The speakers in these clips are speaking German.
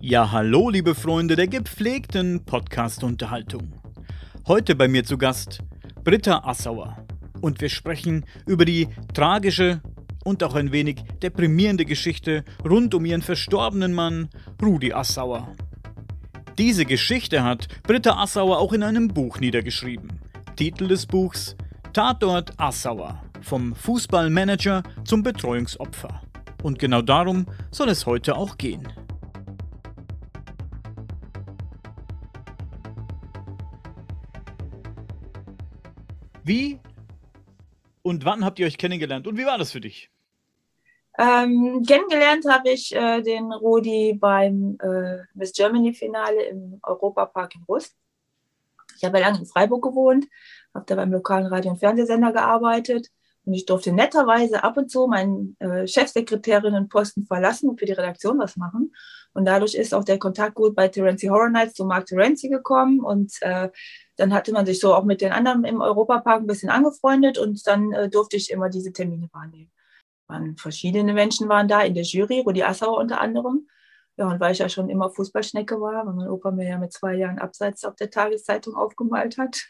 Ja, hallo liebe Freunde der gepflegten Podcast-Unterhaltung. Heute bei mir zu Gast Britta Assauer und wir sprechen über die tragische und auch ein wenig deprimierende Geschichte rund um ihren verstorbenen Mann Rudi Assauer. Diese Geschichte hat Britta Assauer auch in einem Buch niedergeschrieben. Titel des Buchs: Tatort Assauer, vom Fußballmanager zum Betreuungsopfer. Und genau darum soll es heute auch gehen. Wie und wann habt ihr euch kennengelernt und wie war das für dich? Kennengelernt habe ich den Rudi beim Miss Germany-Finale im Europapark in Rust. Ich habe ja lange in Freiburg gewohnt, habe da beim lokalen Radio- und Fernsehsender gearbeitet und ich durfte netterweise ab und zu meinen Chefsekretärinnenposten verlassen und für die Redaktion was machen. Und dadurch ist auch der Kontakt gut bei Terenzi Horror Nights zu Mark Terenzi gekommen und dann hatte man sich so auch mit den anderen im Europapark ein bisschen angefreundet und dann durfte ich immer diese Termine wahrnehmen. Verschiedene Menschen waren da in der Jury, Rudi Assauer unter anderem. Ja, und weil ich ja schon immer Fußballschnecke war, weil mein Opa mir ja mit 2 Jahren Abseits auf der Tageszeitung aufgemalt hat,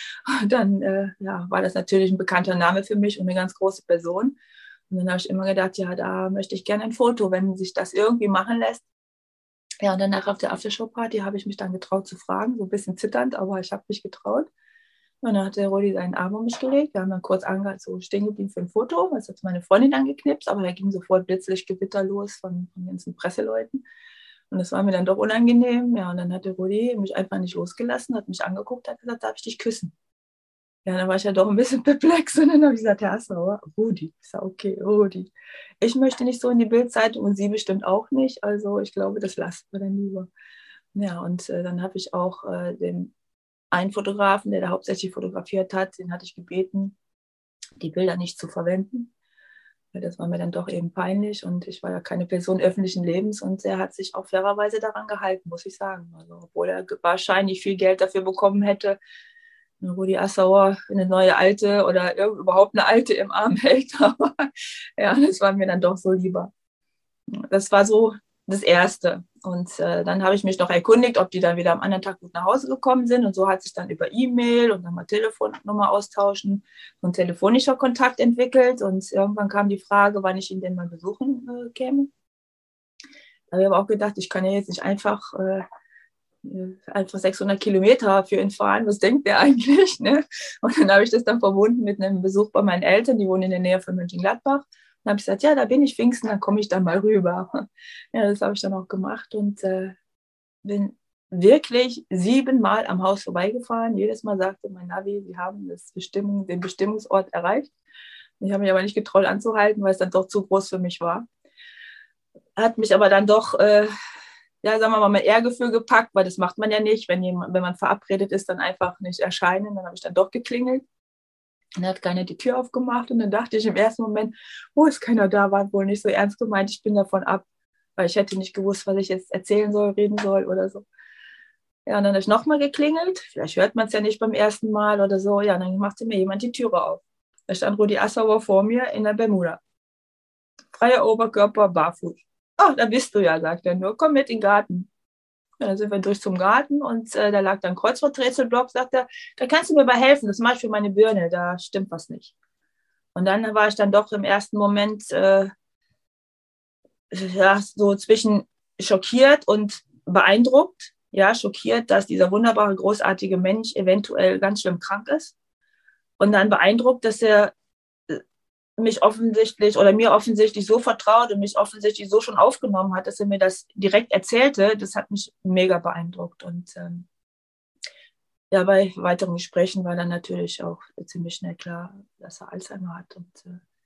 dann war das natürlich ein bekannter Name für mich und eine ganz große Person. Und dann habe ich immer gedacht, ja, da möchte ich gerne ein Foto, wenn sich das irgendwie machen lässt. Ja, und danach auf der Aftershow-Party habe ich mich dann getraut zu fragen, so ein bisschen zitternd, aber ich habe mich getraut. Und dann hat der Rudi seinen Arm um mich gelegt. Wir haben dann kurz so stehen geblieben für ein Foto. Das hat meine Freundin angeknipst, aber da ging sofort Blitzlichtgewitter los von den ganzen Presseleuten. Und das war mir dann doch unangenehm. Ja, und dann hat der Rudi mich einfach nicht losgelassen, hat mich angeguckt, hat gesagt, darf ich dich küssen? Ja, dann war ich ja doch ein bisschen perplex. Und dann habe ich gesagt, Herr Assauer, Rudi. Ich sage, okay, Rudi. Ich möchte nicht so in die Bildzeitung und Sie bestimmt auch nicht. Also ich glaube, das lassen wir dann lieber. Ja, und dann habe ich auch den einen Fotografen, der da hauptsächlich fotografiert hat, den hatte ich gebeten, die Bilder nicht zu verwenden. Das war mir dann doch eben peinlich und ich war ja keine Person öffentlichen Lebens und er hat sich auch fairerweise daran gehalten, muss ich sagen. Also, obwohl er wahrscheinlich viel Geld dafür bekommen hätte, Rudi Assauer eine neue Alte oder überhaupt eine Alte im Arm hält. Aber ja, das war mir dann doch so lieber. Das war so das Erste. Und dann habe ich mich noch erkundigt, ob die dann wieder am anderen Tag gut nach Hause gekommen sind. Und so hat sich dann über E-Mail und dann mal Telefonnummer austauschen und telefonischer Kontakt entwickelt. Und irgendwann kam die Frage, wann ich ihn denn mal besuchen käme. Da habe ich aber auch gedacht, ich kann ja jetzt nicht einfach 600 Kilometer für ihn fahren. Was denkt der eigentlich? Ne? Und dann habe ich das dann verbunden mit einem Besuch bei meinen Eltern, die wohnen in der Nähe von Mönchengladbach. Dann habe ich gesagt, ja, da bin ich Pfingsten, dann komme ich dann mal rüber. Ja, das habe ich dann auch gemacht und bin wirklich 7-mal am Haus vorbeigefahren. Jedes Mal sagte mein Navi, wir haben den Bestimmungsort erreicht. Ich habe mich aber nicht getraut anzuhalten, weil es dann doch zu groß für mich war. Hat mich aber dann doch, sagen wir mal, mein Ehrgefühl gepackt, weil das macht man ja nicht, wenn man verabredet ist, dann einfach nicht erscheinen. Dann habe ich dann doch geklingelt. Und dann hat keiner die Tür aufgemacht und dann dachte ich im ersten Moment, oh, ist keiner da, war wohl nicht so ernst gemeint, ich bin davon ab, weil ich hätte nicht gewusst, was ich jetzt erzählen soll, reden soll oder so. Ja, und dann habe ich nochmal geklingelt, vielleicht hört man es ja nicht beim ersten Mal oder so, ja, dann machte mir jemand die Türe auf. Da stand Rudi Assauer vor mir in der Bermuda. Freier Oberkörper, barfuß. Ach, da bist du ja, sagt er nur, komm mit in den Garten. Ja, dann sind wir durch zum Garten und da lag dann ein Kreuzworträtselblock, sagt er, da kannst du mir bei helfen, das mache ich für meine Birne, da stimmt was nicht. Und dann war ich dann doch im ersten Moment so zwischen schockiert und beeindruckt. Ja, schockiert, dass dieser wunderbare, großartige Mensch eventuell ganz schlimm krank ist. Und dann beeindruckt, dass er mich offensichtlich oder mir offensichtlich so vertraut und mich offensichtlich so schon aufgenommen hat, dass er mir das direkt erzählte. Das hat mich mega beeindruckt. Und bei weiteren Gesprächen war dann natürlich auch ziemlich schnell klar, dass er Alzheimer hat. Und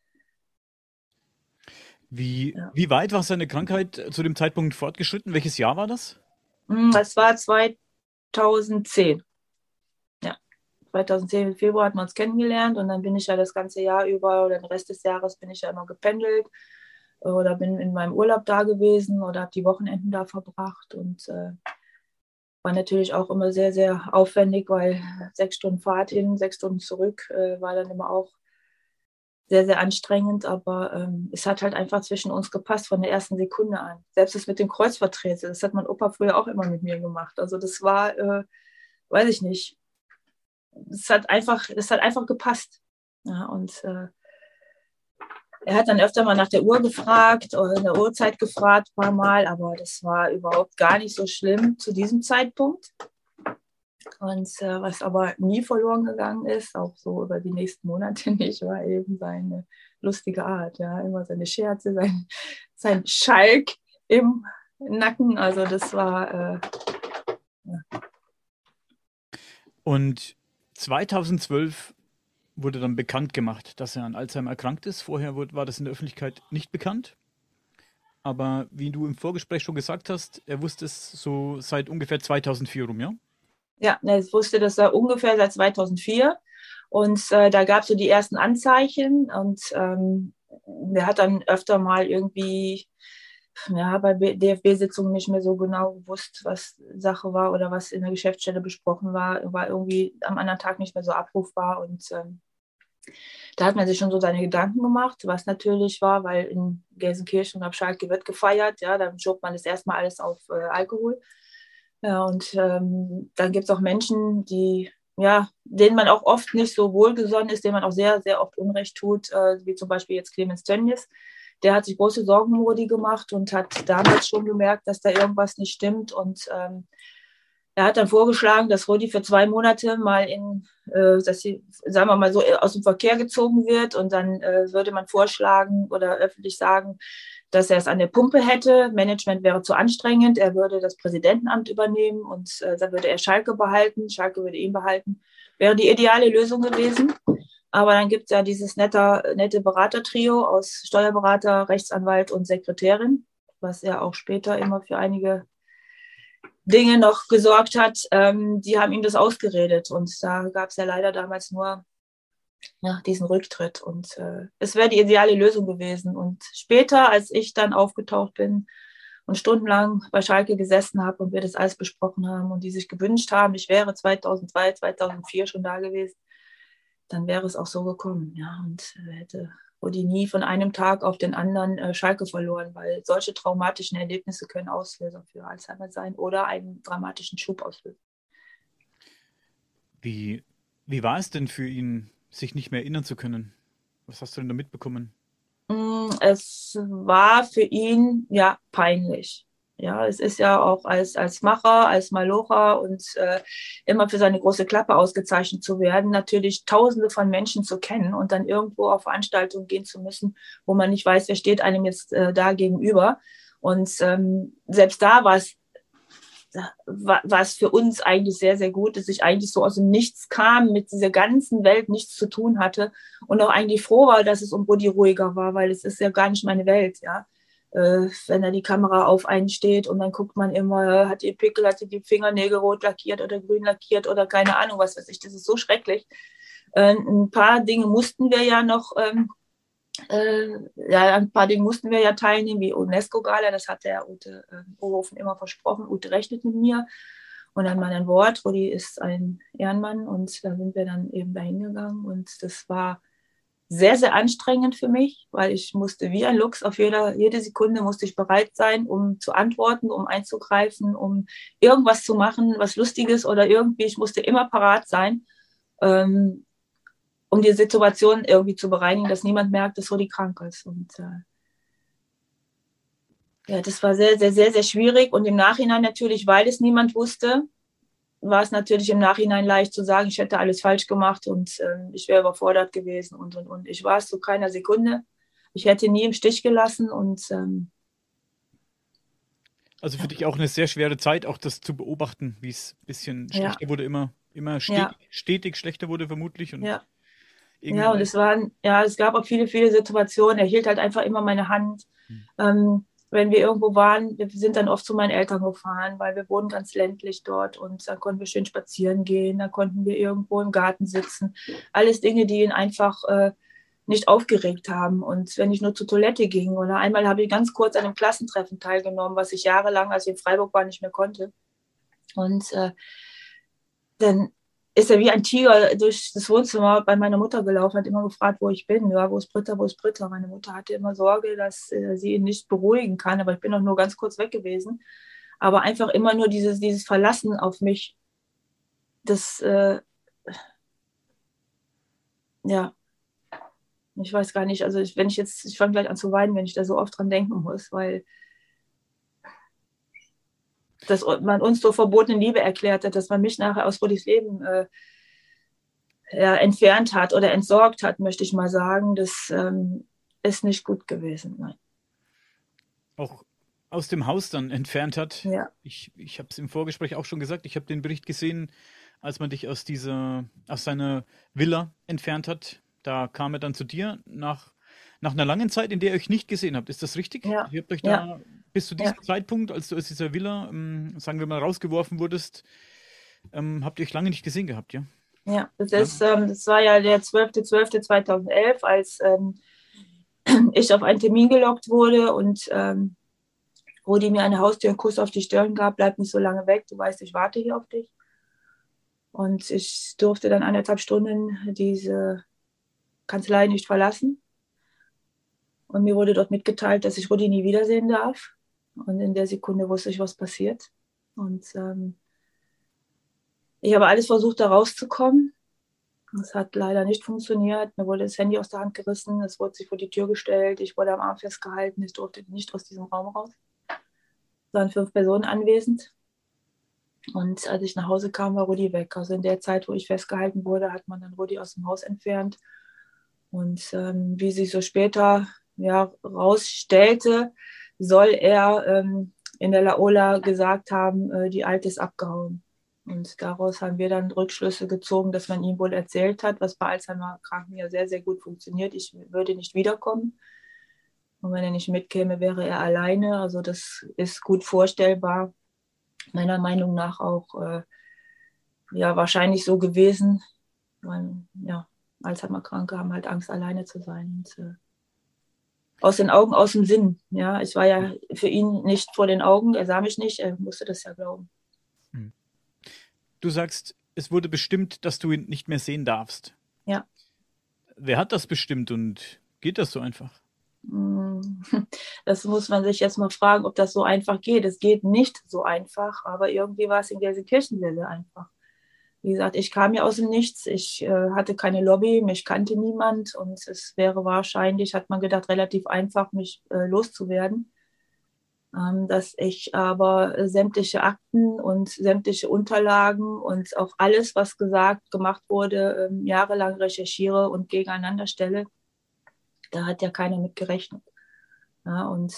Wie weit war seine Krankheit zu dem Zeitpunkt fortgeschritten? Welches Jahr war das? Das war 2010. Ja, 2010 im Februar hat man uns kennengelernt und dann bin ich ja das ganze Jahr über oder den Rest des Jahres bin ich ja immer gependelt oder bin in meinem Urlaub da gewesen oder habe die Wochenenden da verbracht und war natürlich auch immer sehr, sehr aufwendig, weil 6 Stunden Fahrt hin, 6 Stunden zurück war dann immer auch sehr, sehr anstrengend, aber es hat halt einfach zwischen uns gepasst von der ersten Sekunde an. Selbst das mit dem Kreuzworträtsel, das hat mein Opa früher auch immer mit mir gemacht. Also das war, weiß ich nicht, es hat einfach gepasst. Ja, und er hat dann öfter mal nach der Uhr gefragt oder in der Uhrzeit gefragt, ein paar Mal, aber das war überhaupt gar nicht so schlimm zu diesem Zeitpunkt. Und was aber nie verloren gegangen ist, auch so über die nächsten Monate nicht, war eben seine lustige Art. Ja, immer seine Scherze, sein Schalk im Nacken. Also das war. Ja. Und 2012 wurde dann bekannt gemacht, dass er an Alzheimer erkrankt ist. Vorher war das in der Öffentlichkeit nicht bekannt. Aber wie du im Vorgespräch schon gesagt hast, er wusste es so seit ungefähr 2004 rum, ja? Ja, ich wusste das ungefähr seit 2004. Und da gab es so die ersten Anzeichen. Und der hat dann öfter mal irgendwie bei DFB-Sitzungen nicht mehr so genau gewusst, was Sache war oder was in der Geschäftsstelle besprochen war irgendwie am anderen Tag nicht mehr so abrufbar. Und da hat man sich schon so seine Gedanken gemacht, was natürlich war, weil in Gelsenkirchen und auf Schalke wird gefeiert. Ja, dann schob man das erstmal alles auf Alkohol. Ja, und dann gibt es auch Menschen, denen man auch oft nicht so wohlgesonnen ist, denen man auch sehr, sehr oft Unrecht tut, wie zum Beispiel jetzt Clemens Tönnies. Der hat sich große Sorgen um Rudi gemacht und hat damals schon gemerkt, dass da irgendwas nicht stimmt. Und er hat dann vorgeschlagen, dass Rudi für 2 Monate mal dass sie, sagen wir mal so, aus dem Verkehr gezogen wird. Und dann würde man vorschlagen oder öffentlich sagen, dass er es an der Pumpe hätte. Management wäre zu anstrengend. Er würde das Präsidentenamt übernehmen und dann würde er Schalke behalten. Schalke würde ihn behalten. Wäre die ideale Lösung gewesen. Aber dann gibt es ja dieses nette Beratertrio aus Steuerberater, Rechtsanwalt und Sekretärin, was ja auch später immer für einige Dinge noch gesorgt hat. Die haben ihm das ausgeredet. Und da gab es ja leider damals nur diesen Rücktritt. Und es wäre die ideale Lösung gewesen. Und später, als ich dann aufgetaucht bin und stundenlang bei Schalke gesessen habe und wir das alles besprochen haben und die sich gewünscht haben, ich wäre 2002, 2004 schon da gewesen, dann wäre es auch so gekommen. Ja, und hätte Rudi nie von einem Tag auf den anderen Schalke verloren, weil solche traumatischen Erlebnisse können Auslöser für Alzheimer sein oder einen dramatischen Schub auslösen. Wie war es denn für ihn, sich nicht mehr erinnern zu können? Was hast du denn da mitbekommen? Es war für ihn ja peinlich. Ja, es ist ja auch als Macher, als Malocher und immer für seine große Klappe ausgezeichnet zu werden, natürlich Tausende von Menschen zu kennen und dann irgendwo auf Veranstaltungen gehen zu müssen, wo man nicht weiß, wer steht einem jetzt da gegenüber. Und selbst da war es für uns eigentlich sehr, sehr gut, dass ich eigentlich so aus dem Nichts kam, mit dieser ganzen Welt nichts zu tun hatte und auch eigentlich froh war, dass es um Rudi ruhiger war, weil es ist ja gar nicht meine Welt, ja. Wenn da die Kamera auf einen steht und dann guckt man immer, hat die Pickel, hat die Fingernägel rot lackiert oder grün lackiert oder keine Ahnung, was weiß ich, das ist so schrecklich. Ein paar Dinge mussten wir ja noch ein paar Dinge mussten wir ja teilnehmen, wie UNESCO-Gala, das hat der Ute Ohofen immer versprochen. Ute rechnet mit mir. Und dann mal ein Wort, Rudi ist ein Ehrenmann und da sind wir dann eben dahin gegangen und das war sehr, sehr anstrengend für mich, weil ich musste wie ein Luchs auf jede Sekunde musste ich bereit sein, um zu antworten, um einzugreifen, um irgendwas zu machen, was Lustiges oder irgendwie, ich musste immer parat sein, um die Situation irgendwie zu bereinigen, dass niemand merkt, dass Rudi krank ist. Und das war sehr, sehr, sehr, sehr schwierig und im Nachhinein natürlich, weil es niemand wusste, war es natürlich im Nachhinein leicht zu sagen, ich hätte alles falsch gemacht und ich wäre überfordert gewesen und. Ich war es zu keiner Sekunde. Ich hätte nie im Stich gelassen und Also für dich auch eine sehr schwere Zeit, auch das zu beobachten, wie es ein bisschen schlechter wurde, immer stetig schlechter wurde vermutlich. Und und es gab auch viele, viele Situationen. Er hielt halt einfach immer meine Hand. Wenn wir irgendwo waren, wir sind dann oft zu meinen Eltern gefahren, weil wir wohnen ganz ländlich dort und dann konnten wir schön spazieren gehen, da konnten wir irgendwo im Garten sitzen. Alles Dinge, die ihn einfach nicht aufgeregt haben. Und wenn ich nur zur Toilette ging oder einmal habe ich ganz kurz an einem Klassentreffen teilgenommen, was ich jahrelang, als ich in Freiburg war, nicht mehr konnte. Und dann ist er wie ein Tiger durch das Wohnzimmer bei meiner Mutter gelaufen, hat immer gefragt, wo ich bin. Ja, wo ist Britta, wo ist Britta? Meine Mutter hatte immer Sorge, dass sie ihn nicht beruhigen kann, aber ich bin auch nur ganz kurz weg gewesen. Aber einfach immer nur dieses Verlassen auf mich, das, ja, ich weiß gar nicht, also ich fange gleich an zu weinen, wenn ich da so oft dran denken muss, weil dass man uns so verbotene Liebe erklärt hat, dass man mich nachher aus Rudis Leben entfernt hat oder entsorgt hat, möchte ich mal sagen. Das ist nicht gut gewesen. Nein. Auch aus dem Haus dann entfernt hat. Ja. Ich habe es im Vorgespräch auch schon gesagt, ich habe den Bericht gesehen, als man dich aus seiner Villa entfernt hat. Da kam er dann zu dir nach einer langen Zeit, in der ihr euch nicht gesehen habt. Ist das richtig? Ja. Ihr habt euch Ja. da bis zu diesem Zeitpunkt, als du aus dieser Villa, sagen wir mal, rausgeworfen wurdest, habt ihr euch lange nicht gesehen gehabt, ja? Ja, das war ja der 12.12.2011, als ich auf einen Termin gelockt wurde und Rudi mir eine Haustürkuss auf die Stirn gab, bleib nicht so lange weg, du weißt, ich warte hier auf dich. Und ich durfte dann 1,5 Stunden diese Kanzlei nicht verlassen. Und mir wurde dort mitgeteilt, dass ich Rudi nie wiedersehen darf. Und in der Sekunde wusste ich, was passiert. Und ich habe alles versucht, da rauszukommen. Es hat leider nicht funktioniert. Mir wurde das Handy aus der Hand gerissen, es wurde sich vor die Tür gestellt, ich wurde am Arm festgehalten, ich durfte nicht aus diesem Raum raus. Es waren 5 Personen anwesend. Und als ich nach Hause kam, war Rudi weg. Also in der Zeit, wo ich festgehalten wurde, hat man dann Rudi aus dem Haus entfernt. Und wie sich so später rausstellte, soll er in der Laola gesagt haben, die Alte ist abgehauen. Und daraus haben wir dann Rückschlüsse gezogen, dass man ihm wohl erzählt hat, was bei Alzheimer-Kranken ja sehr, sehr gut funktioniert. Ich würde nicht wiederkommen. Und wenn er nicht mitkäme, wäre er alleine. Also das ist gut vorstellbar. Meiner Meinung nach auch wahrscheinlich so gewesen. Weil, Alzheimer-Kranke haben halt Angst, alleine zu sein. Und, aus den Augen, aus dem Sinn. Ja, ich war ja für ihn nicht vor den Augen. Er sah mich nicht. Er musste das ja glauben. Du sagst, es wurde bestimmt, dass du ihn nicht mehr sehen darfst. Ja. Wer hat das bestimmt und geht das so einfach? Das muss man sich jetzt mal fragen, ob das so einfach geht. Es geht nicht so einfach, aber irgendwie war es in Gelsenkirchen sehr, sehr einfach. Wie gesagt, ich kam ja aus dem Nichts, ich hatte keine Lobby, mich kannte niemand und es wäre wahrscheinlich, hat man gedacht, relativ einfach, mich loszuwerden. Dass ich aber sämtliche Akten und sämtliche Unterlagen und auf alles, was gemacht wurde, jahrelang recherchiere und gegeneinander stelle. Da hat ja keiner mit gerechnet. Ja, und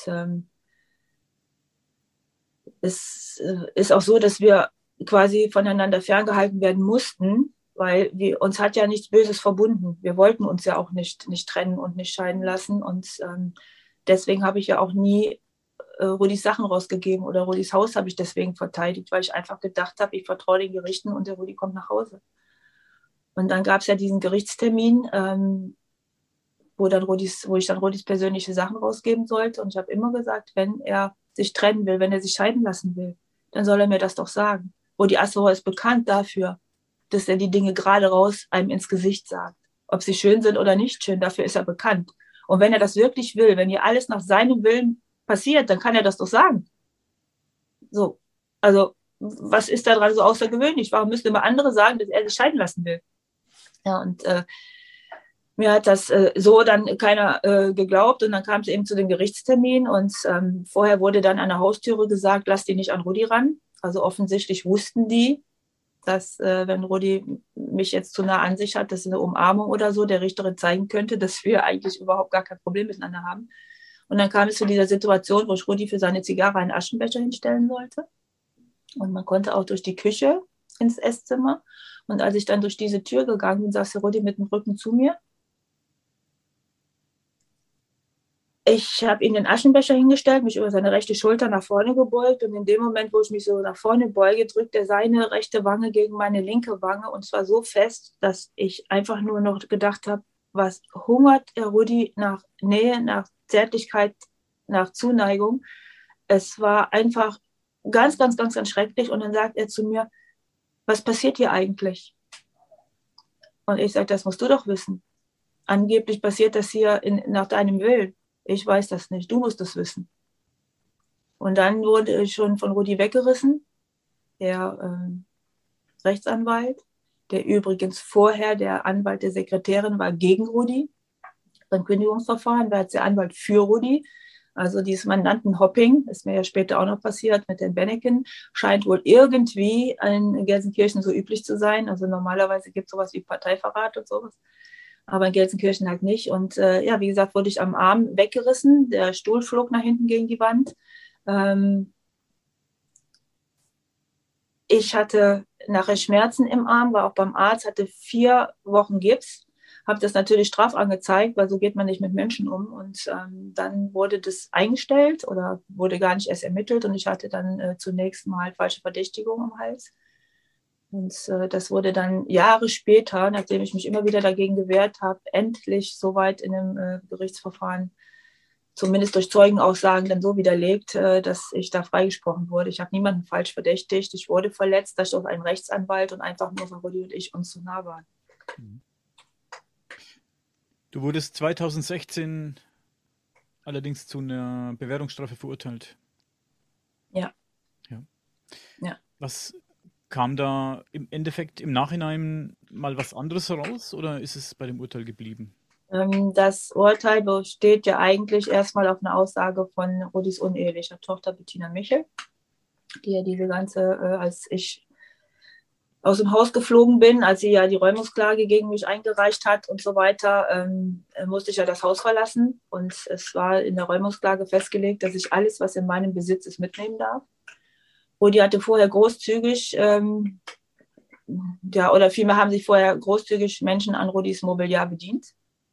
es ist auch so, dass wir quasi voneinander ferngehalten werden mussten, weil uns hat ja nichts Böses verbunden. Wir wollten uns ja auch nicht trennen und nicht scheiden lassen. Und deswegen habe ich ja auch nie Rudis Sachen rausgegeben oder Rudis Haus habe ich deswegen verteidigt, weil ich einfach gedacht habe, ich vertraue den Gerichten und der Rudi kommt nach Hause. Und dann gab es ja diesen Gerichtstermin, wo ich dann Rudis persönliche Sachen rausgeben sollte. Und ich habe immer gesagt, wenn er sich trennen will, wenn er sich scheiden lassen will, dann soll er mir das doch sagen. Rudi Assauer ist bekannt dafür, dass er die Dinge gerade raus einem ins Gesicht sagt. Ob sie schön sind oder nicht schön, dafür ist er bekannt. Und wenn er das wirklich will, wenn hier alles nach seinem Willen passiert, dann kann er das doch sagen. So, also was ist daran so außergewöhnlich? Warum müssen immer andere sagen, dass er sich scheiden lassen will? Ja, und mir hat das so dann keiner geglaubt und dann kam es eben zu dem Gerichtstermin und vorher wurde dann an der Haustüre gesagt, lass die nicht an Rudi ran. Also offensichtlich wussten die, dass wenn Rudi mich jetzt zu nah an sich hat, dass eine Umarmung oder so der Richterin zeigen könnte, dass wir eigentlich überhaupt gar kein Problem miteinander haben. Und dann kam es zu dieser Situation, wo ich Rudi für seine Zigarre einen Aschenbecher hinstellen sollte. Und man konnte auch durch die Küche ins Esszimmer. Und als ich dann durch diese Tür gegangen bin, saß der Rudi mit dem Rücken zu mir. Ich habe ihm den Aschenbecher hingestellt, mich über seine rechte Schulter nach vorne gebeugt. Und in dem Moment, wo ich mich so nach vorne beuge, drückt er seine rechte Wange gegen meine linke Wange. Und zwar so fest, dass ich einfach nur noch gedacht habe, was hungert der Rudi nach Nähe, nach Zärtlichkeit, nach Zuneigung. Es war einfach ganz, ganz, ganz, ganz schrecklich. Und dann sagt er zu mir, was passiert hier eigentlich? Und ich sage, das musst du doch wissen. Angeblich passiert das hier nach deinem Willen. Ich weiß das nicht, du musst das wissen. Und dann wurde ich schon von Rudi weggerissen, der Rechtsanwalt, der übrigens vorher der Anwalt der Sekretärin war gegen Rudi beim Kündigungsverfahren, war jetzt der Anwalt für Rudi. Also dieses Mandantenhopping, ist mir ja später auch noch passiert mit den Benneken, scheint wohl irgendwie in Gelsenkirchen so üblich zu sein. Also normalerweise gibt es sowas wie Parteiverrat und sowas, aber in Gelsenkirchen halt nicht. Und ja, wie gesagt, wurde ich am Arm weggerissen, der Stuhl flog nach hinten gegen die Wand. Ich hatte nachher Schmerzen im Arm, war auch beim Arzt, hatte 4 Wochen Gips, habe das natürlich straff angezeigt, weil so geht man nicht mit Menschen um. Und dann wurde das eingestellt oder wurde gar nicht erst ermittelt und ich hatte dann zunächst mal falsche Verdächtigung am Hals. Und das wurde dann Jahre später, nachdem ich mich immer wieder dagegen gewehrt habe, endlich soweit in einem Gerichtsverfahren, zumindest durch Zeugenaussagen, dann so widerlegt, dass ich da freigesprochen wurde. Ich habe niemanden falsch verdächtigt. Ich wurde verletzt durch einen Rechtsanwalt und einfach nur, weil Rudi und ich uns zu nah waren. Du wurdest 2016 allerdings zu einer Bewährungsstrafe verurteilt. Ja. Was kam da im Endeffekt im Nachhinein mal was anderes heraus oder ist es bei dem Urteil geblieben? Das Urteil besteht ja eigentlich erstmal auf einer Aussage von Rudis unehelicher Tochter Bettina Michel, die ja diese ganze, als ich aus dem Haus geflogen bin, als sie ja die Räumungsklage gegen mich eingereicht hat und so weiter, musste ich ja das Haus verlassen. Und es war in der Räumungsklage festgelegt, dass ich alles, was in meinem Besitz ist, mitnehmen darf. Rudi hatte vorher großzügig, ja, oder vielmehr haben sich vorher großzügig Menschen an Rudis Mobiliar bedient.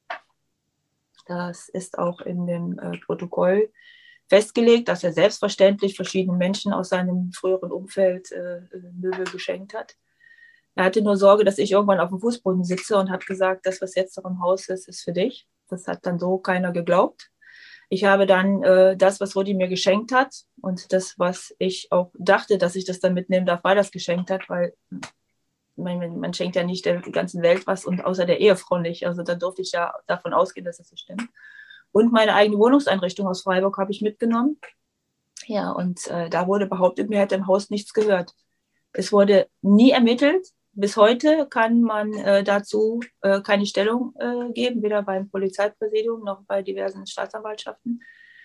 Das ist auch in dem Protokoll festgelegt, dass er selbstverständlich verschiedenen Menschen aus seinem früheren Umfeld Möbel geschenkt hat. Er hatte nur Sorge, dass ich irgendwann auf dem Fußboden sitze und hat gesagt, das, was jetzt noch im Haus ist, ist für dich. Das hat dann so keiner geglaubt. Ich habe dann das, was Rudi mir geschenkt hat und das, was ich auch dachte, dass ich das dann mitnehmen darf, weil er das geschenkt hat, weil man schenkt ja nicht der ganzen Welt was und außer der Ehefrau nicht. Also da durfte ich ja davon ausgehen, dass das so stimmt. Und meine eigene Wohnungseinrichtung aus Freiburg habe ich mitgenommen. Ja, und da wurde behauptet, mir hätte im Haus nichts gehört. Es wurde nie ermittelt. Bis heute kann man dazu keine Stellung geben, weder beim Polizeipräsidium noch bei diversen Staatsanwaltschaften.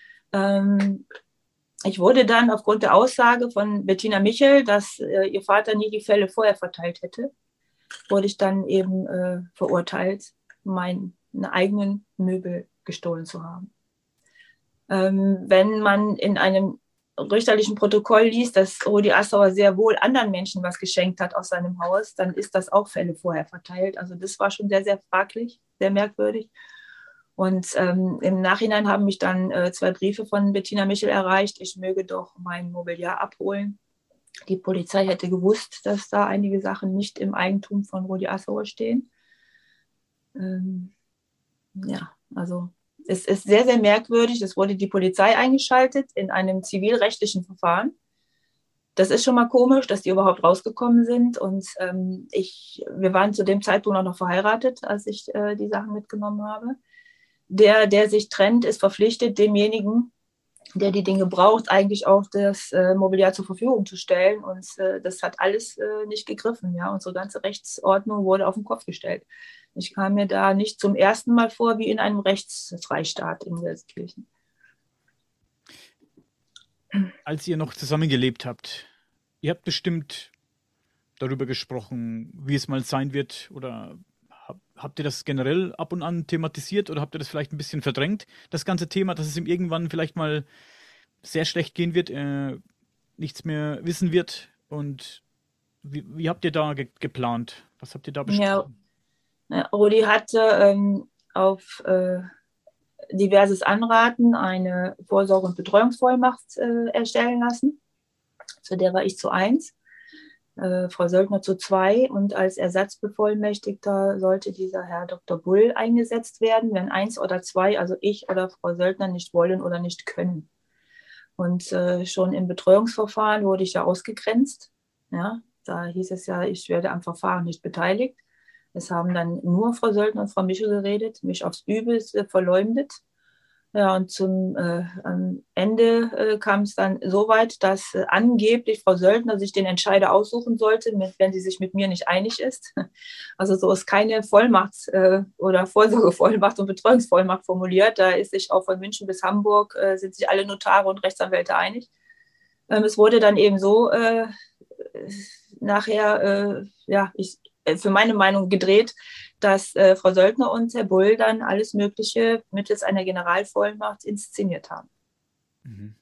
Ich wurde dann aufgrund der Aussage von Bettina Michel, dass ihr Vater nie die Fälle vorher verteilt hätte, wurde ich dann eben verurteilt, meine eigenen Möbel gestohlen zu haben. Wenn man in einem richterlichen Protokoll liest, dass Rudi Assauer sehr wohl anderen Menschen was geschenkt hat aus seinem Haus, dann ist das auch Fälle vorher verteilt. Also das war schon sehr, sehr fraglich, sehr merkwürdig. Und im Nachhinein haben mich dann 2 Briefe von Bettina Michel erreicht, ich möge doch mein Mobiliar abholen. Die Polizei hätte gewusst, dass da einige Sachen nicht im Eigentum von Rudi Assauer stehen. Ja, also es ist sehr, sehr merkwürdig. Es wurde die Polizei eingeschaltet in einem zivilrechtlichen Verfahren. Das ist schon mal komisch, dass die überhaupt rausgekommen sind. Und wir waren zu dem Zeitpunkt auch noch verheiratet, als ich die Sachen mitgenommen habe. Der sich trennt, ist verpflichtet, demjenigen, der die Dinge braucht, eigentlich auch das Mobiliar zur Verfügung zu stellen. Und das hat alles nicht gegriffen. Ja? Unsere ganze Rechtsordnung wurde auf den Kopf gestellt. Ich kam mir da nicht zum ersten Mal vor wie in einem Rechtsfreistaat in Gelsenkirchen. Als ihr noch zusammengelebt habt, ihr habt bestimmt darüber gesprochen, wie es mal sein wird, oder habt ihr das generell ab und an thematisiert oder habt ihr das vielleicht ein bisschen verdrängt, das ganze Thema, dass es ihm irgendwann vielleicht mal sehr schlecht gehen wird, nichts mehr wissen wird? Und wie habt ihr da geplant? Was habt ihr da besprochen? Ja, Rudi hatte auf diverses Anraten eine Vorsorge- und Betreuungsvollmacht erstellen lassen. Zu der war ich zu 1. Frau Söldner zu 2 und als Ersatzbevollmächtigter sollte dieser Herr Dr. Bull eingesetzt werden, wenn 1 oder 2, also ich oder Frau Söldner, nicht wollen oder nicht können. Und schon im Betreuungsverfahren wurde ich ja ausgegrenzt. Ja, da hieß es ja, ich werde am Verfahren nicht beteiligt. Es haben dann nur Frau Söldner und Frau Michel geredet, mich aufs Übelste verleumdet. Ja, und am Ende kam es dann so weit, dass angeblich Frau Söldner sich den Entscheider aussuchen sollte, wenn sie sich mit mir nicht einig ist. Also so ist keine Vollmacht oder Vorsorgevollmacht und Betreuungsvollmacht formuliert. Da ist sich auch von München bis Hamburg, sind sich alle Notare und Rechtsanwälte einig. Es wurde dann eben so nachher, für meine Meinung gedreht, dass Frau Söldner und Herr Bull dann alles Mögliche mittels einer Generalvollmacht inszeniert haben. Mhm.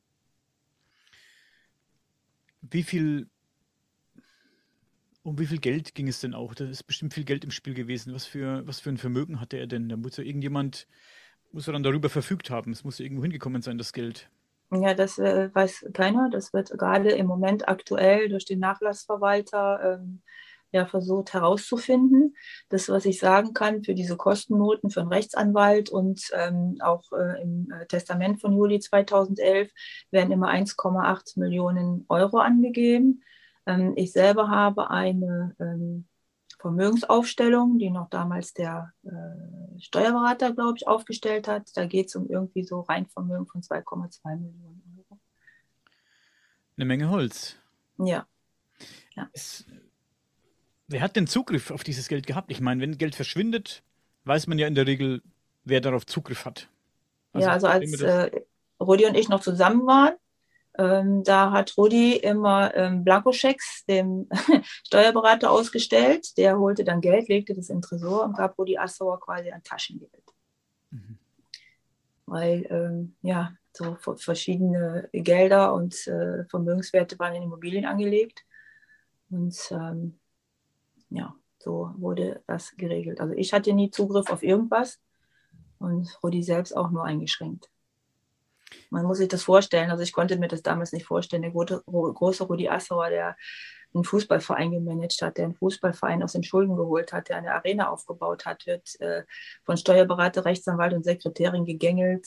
Um wie viel Geld ging es denn auch? Da ist bestimmt viel Geld im Spiel gewesen. Was für ein Vermögen hatte er denn? Muss er dann darüber verfügt haben. Es muss ja irgendwo hingekommen sein, das Geld. Ja, das weiß keiner. Das wird gerade im Moment aktuell durch den Nachlassverwalter versucht herauszufinden. Das, was ich sagen kann, für diese Kostennoten für einen Rechtsanwalt und auch im Testament von Juli 2011 werden immer 1,8 Millionen Euro angegeben. Ich selber habe eine Vermögensaufstellung, die noch damals der Steuerberater, glaube ich, aufgestellt hat. Da geht es um irgendwie so Reinvermögen von 2,2 Millionen Euro. Eine Menge Holz. Ja. Ja. Wer hat denn Zugriff auf dieses Geld gehabt? Ich meine, wenn Geld verschwindet, weiß man ja in der Regel, wer darauf Zugriff hat. Also als Rudi und ich noch zusammen waren, da hat Rudi immer Blankoschecks dem Steuerberater ausgestellt. Der holte dann Geld, legte das in den Tresor und gab Rudi Assauer quasi ein Taschengeld. Mhm. Weil so verschiedene Gelder und Vermögenswerte waren in Immobilien angelegt. Und so wurde das geregelt. Also ich hatte nie Zugriff auf irgendwas und Rudi selbst auch nur eingeschränkt. Man muss sich das vorstellen, also ich konnte mir das damals nicht vorstellen, der große Rudi Assauer, der einen Fußballverein gemanagt hat, der einen Fußballverein aus den Schulden geholt hat, der eine Arena aufgebaut hat, wird von Steuerberater, Rechtsanwalt und Sekretärin gegängelt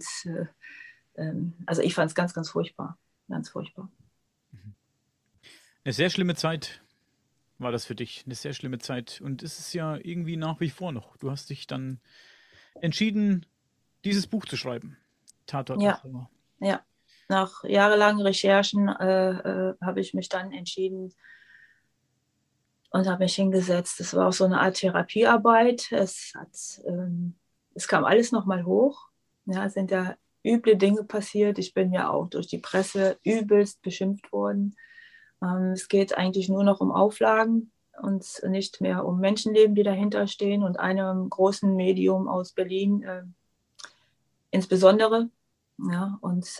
also ich fand es ganz, ganz furchtbar. Ganz furchtbar. Eine sehr schlimme Zeit war das für dich. Eine sehr schlimme Zeit. Und es ist ja irgendwie nach wie vor noch. Du hast dich dann entschieden, dieses Buch zu schreiben. Tatort Assauer. Ja. Nach jahrelangen Recherchen habe ich mich dann entschieden und habe mich hingesetzt. Es war auch so eine Art Therapiearbeit. Es kam alles nochmal hoch. Ja, es sind ja üble Dinge passiert. Ich bin ja auch durch die Presse übelst beschimpft worden. Es geht eigentlich nur noch um Auflagen und nicht mehr um Menschenleben, die dahinter stehen und einem großen Medium aus Berlin insbesondere. Ja, und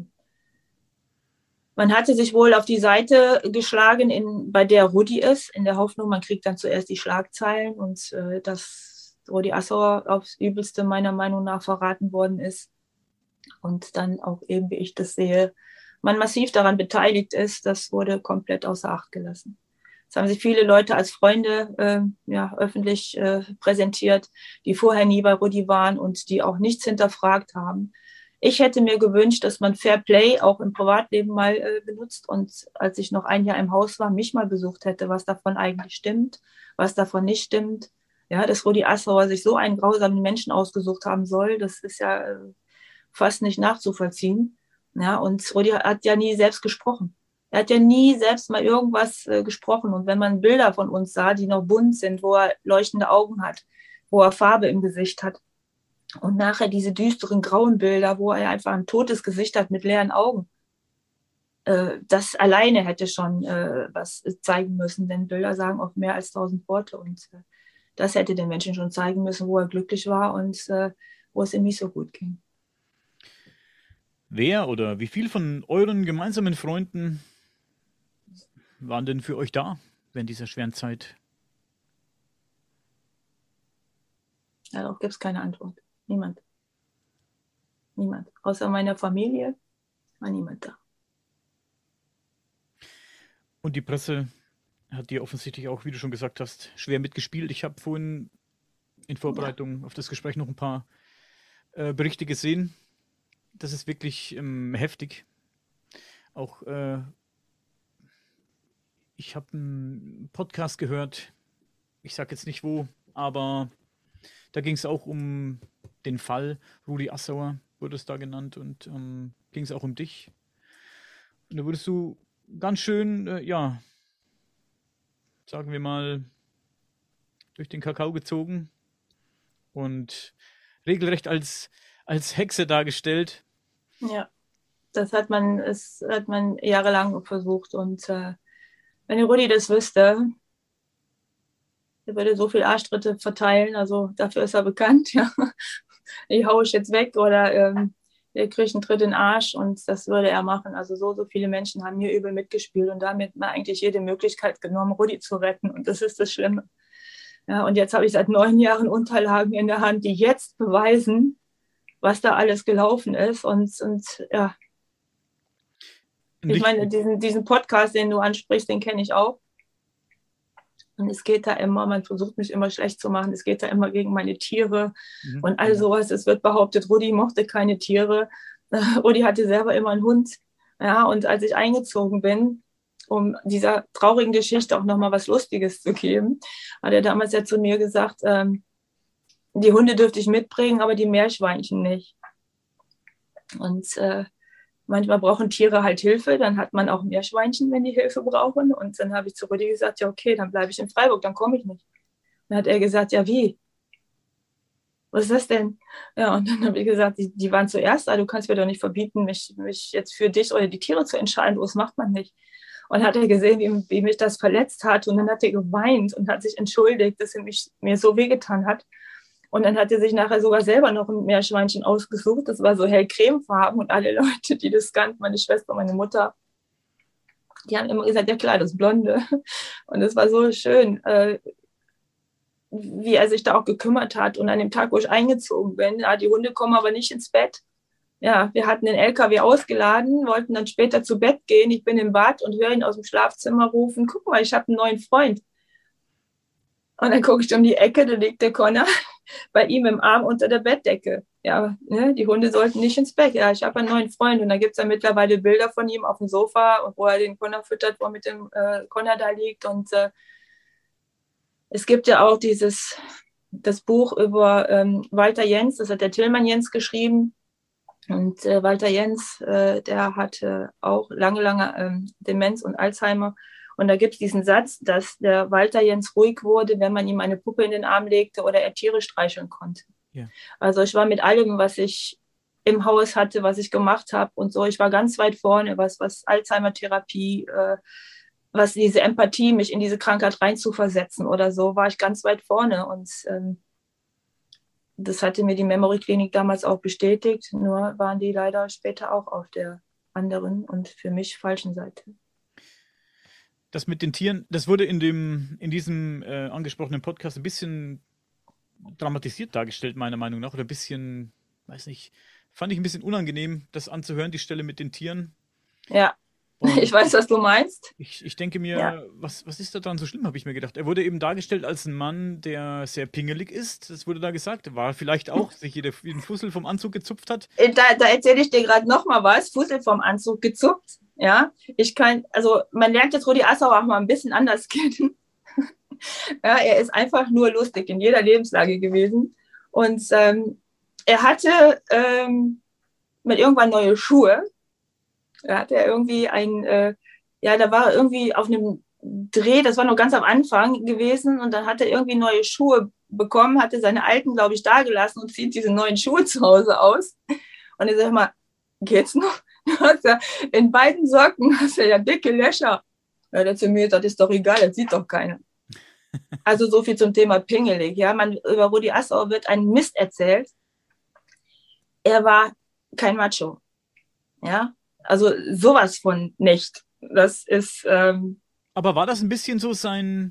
man hatte sich wohl auf die Seite geschlagen, bei der Rudi ist, in der Hoffnung, man kriegt dann zuerst die Schlagzeilen und dass Rudi Assauer aufs Übelste meiner Meinung nach verraten worden ist. Und dann auch eben, wie ich das sehe, man massiv daran beteiligt ist, das wurde komplett außer Acht gelassen. Das haben sich viele Leute als Freunde öffentlich präsentiert, die vorher nie bei Rudi waren und die auch nichts hinterfragt haben. Ich hätte mir gewünscht, dass man Fair Play auch im Privatleben mal benutzt und als ich noch ein Jahr im Haus war, mich mal besucht hätte, was davon eigentlich stimmt, was davon nicht stimmt. Ja, dass Rudi Assauer sich so einen grausamen Menschen ausgesucht haben soll, das ist ja fast nicht nachzuvollziehen. Ja, und Rudi hat ja nie selbst gesprochen. Er hat ja nie selbst mal irgendwas gesprochen. Und wenn man Bilder von uns sah, die noch bunt sind, wo er leuchtende Augen hat, wo er Farbe im Gesicht hat, und nachher diese düsteren grauen Bilder, wo er einfach ein totes Gesicht hat mit leeren Augen. Das alleine hätte schon was zeigen müssen, denn Bilder sagen oft mehr als 1000 Worte. Und das hätte den Menschen schon zeigen müssen, wo er glücklich war und wo es ihm nicht so gut ging. Wer oder wie viel von euren gemeinsamen Freunden waren denn für euch da während dieser schweren Zeit? Darauf gibt es keine Antwort. Niemand. Niemand. Außer meiner Familie war niemand da. Und die Presse hat dir offensichtlich auch, wie du schon gesagt hast, schwer mitgespielt. Ich habe vorhin in Vorbereitung auf das Gespräch noch ein paar Berichte gesehen. Das ist wirklich heftig. Auch ich habe einen Podcast gehört ich sage jetzt nicht wo, aber da ging es auch um den Fall Rudi Assauer, wurde es da genannt, und ging es auch um dich. Und da wurdest du ganz schön, ja, sagen wir mal, durch den Kakao gezogen und regelrecht als Hexe dargestellt. Ja, das hat man jahrelang versucht. Und wenn der Rudi das wüsste, er würde so viel Arschtritte verteilen. Also dafür ist er bekannt. Ja. Ich haue ich jetzt weg oder er kriegt einen Tritt in den Arsch, und das würde er machen. Also so viele Menschen haben mir übel mitgespielt und damit mir eigentlich jede Möglichkeit genommen, Rudi zu retten. Und das ist das Schlimme. Ja, und jetzt habe ich seit 9 Jahren Unterlagen in der Hand, die jetzt beweisen, was da alles gelaufen ist. Und ja, ich meine, diesen Podcast, den du ansprichst, den kenne ich auch. Und es geht da immer, man versucht mich immer schlecht zu machen, es geht da immer gegen meine Tiere und all sowas. Es wird behauptet, Rudi mochte keine Tiere. Rudi hatte selber immer einen Hund. Ja, und als ich eingezogen bin, um dieser traurigen Geschichte auch nochmal was Lustiges zu geben, hat er damals ja zu mir gesagt, die Hunde dürfte ich mitbringen, aber die Meerschweinchen nicht. Und manchmal brauchen Tiere halt Hilfe, dann hat man auch Meerschweinchen, wenn die Hilfe brauchen. Und dann habe ich zu Rudi gesagt, ja okay, dann bleibe ich in Freiburg, dann komme ich nicht. Dann hat er gesagt, ja wie? Was ist das denn? Ja, und dann habe ich gesagt, die waren zuerst da, du kannst mir doch nicht verbieten, mich jetzt für dich oder die Tiere zu entscheiden, das macht man nicht. Und hat er gesehen, wie mich das verletzt hat, und dann hat er geweint und hat sich entschuldigt, dass er mir so wehgetan hat. Und dann hat er sich nachher sogar selber noch ein Meerschweinchen ausgesucht. Das war so hellcremefarben, und alle Leute, die das kannten, meine Schwester, meine Mutter, die haben immer gesagt, ja klar, das Blonde. Und es war so schön, wie er sich da auch gekümmert hat. Und an dem Tag, wo ich eingezogen bin, ja, die Hunde kommen aber nicht ins Bett. Ja, wir hatten den LKW ausgeladen, wollten dann später zu Bett gehen. Ich bin im Bad und höre ihn aus dem Schlafzimmer rufen, guck mal, ich habe einen neuen Freund. Und dann gucke ich um die Ecke, da liegt der Connor bei ihm im Arm unter der Bettdecke. Ja, ne, die Hunde sollten nicht ins Bett. Ja, ich habe einen neuen Freund, und da gibt es ja mittlerweile Bilder von ihm auf dem Sofa, wo er den Connor füttert, wo er mit dem Connor da liegt. Und es gibt ja auch das Buch über Walter Jens, das hat der Tillmann Jens geschrieben. Und Walter Jens, der hatte auch lange Demenz und Alzheimer. Und da gibt es diesen Satz, dass der Walter Jens ruhig wurde, wenn man ihm eine Puppe in den Arm legte oder er Tiere streicheln konnte. Ja. Also ich war mit allem, was ich im Haus hatte, was ich gemacht habe und so, ich war ganz weit vorne, was Alzheimer-Therapie, was diese Empathie, mich in diese Krankheit reinzuversetzen oder so, war ich ganz weit vorne. Und das hatte mir die Memory Klinik damals auch bestätigt, nur waren die leider später auch auf der anderen und für mich falschen Seite. Das mit den Tieren, das wurde in diesem angesprochenen Podcast ein bisschen dramatisiert dargestellt, meiner Meinung nach. Oder ein bisschen, weiß nicht, fand ich ein bisschen unangenehm, das anzuhören, die Stelle mit den Tieren. Ja, und ich weiß, was du meinst. Ich denke mir, was ist da dran so schlimm, habe ich mir gedacht. Er wurde eben dargestellt als ein Mann, der sehr pingelig ist. Das wurde da gesagt. War vielleicht auch, sich jeden Fussel vom Anzug gezupft hat. Da erzähle ich dir gerade nochmal was. Fussel vom Anzug gezupft. Ja, man lernt jetzt Rudi Assauer auch mal ein bisschen anders kennen. Ja, er ist einfach nur lustig in jeder Lebenslage gewesen. Und er hatte mit irgendwann neue Schuhe. Da hatte er irgendwie da war er irgendwie auf einem Dreh, das war noch ganz am Anfang gewesen, und dann hat er irgendwie neue Schuhe bekommen, hatte seine alten, glaube ich, da gelassen und zieht diese neuen Schuhe zu Hause aus. Und ich sag mal, geht's noch? In beiden Socken hast du ja dicke Löcher. Ja, der zu mir, das ist doch egal, das sieht doch keiner. Also so viel zum Thema pingelig. Ja, über Rudi Assauer wird ein Mist erzählt. Er war kein Macho. Ja, also sowas von nicht. Das ist. Aber war das ein bisschen so sein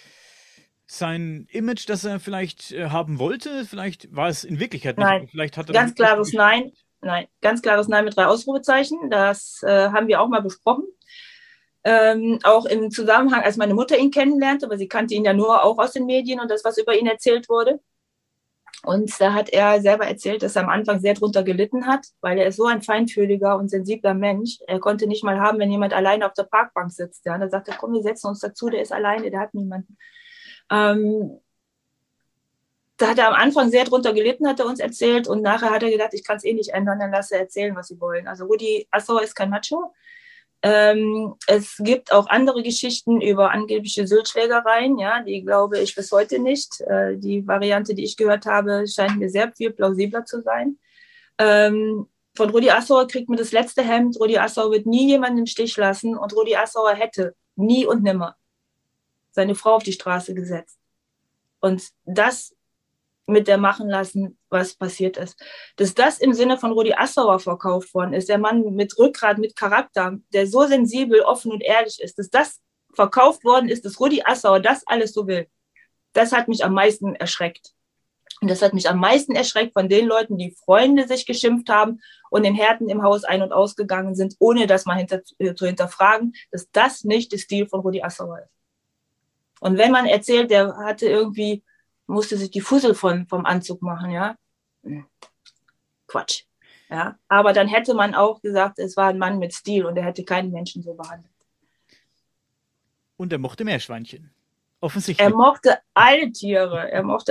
Image, das er vielleicht haben wollte? Vielleicht war es in Wirklichkeit nicht. Nein, vielleicht hat er ganz klares Nein. Nein, ganz klares Nein mit 3 Ausrufezeichen. Das haben wir auch mal besprochen. Auch im Zusammenhang, als meine Mutter ihn kennenlernte, aber sie kannte ihn ja nur auch aus den Medien und das, was über ihn erzählt wurde. Und da hat er selber erzählt, dass er am Anfang sehr drunter gelitten hat, weil er ist so ein feinfühliger und sensibler Mensch. Er konnte nicht mal haben, wenn jemand alleine auf der Parkbank sitzt. Ja? Da sagt er, komm, wir setzen uns dazu, der ist alleine, der hat niemanden. Da hat er am Anfang sehr drunter gelitten, hat er uns erzählt. Und nachher hat er gedacht, ich kann es eh nicht ändern, dann lasse er erzählen, was sie wollen. Also Rudi Assauer ist kein Macho. Es gibt auch andere Geschichten über angebliche Sylt-Schlägereien, ja, die glaube ich bis heute nicht. Die Variante, die ich gehört habe, scheint mir sehr viel plausibler zu sein. Von Rudi Assauer kriegt man das letzte Hemd. Rudi Assauer wird nie jemanden im Stich lassen. Und Rudi Assauer hätte nie und nimmer seine Frau auf die Straße gesetzt. Und das mit der machen lassen, was passiert ist. Dass das im Sinne von Rudi Assauer verkauft worden ist, der Mann mit Rückgrat, mit Charakter, der so sensibel, offen und ehrlich ist, dass das verkauft worden ist, dass Rudi Assauer das alles so will, das hat mich am meisten erschreckt. Und das hat mich am meisten erschreckt von den Leuten, die Freunde sich geschimpft haben und in Härten im Haus ein- und ausgegangen sind, ohne das mal zu hinterfragen, dass das nicht der Stil von Rudi Assauer ist. Und wenn man erzählt, der hatte irgendwie musste sich die Fussel vom Anzug machen, ja. Quatsch. Ja. Aber dann hätte man auch gesagt, es war ein Mann mit Stil und er hätte keinen Menschen so behandelt. Und er mochte Meerschweinchen. Offensichtlich. Er mochte alle Tiere.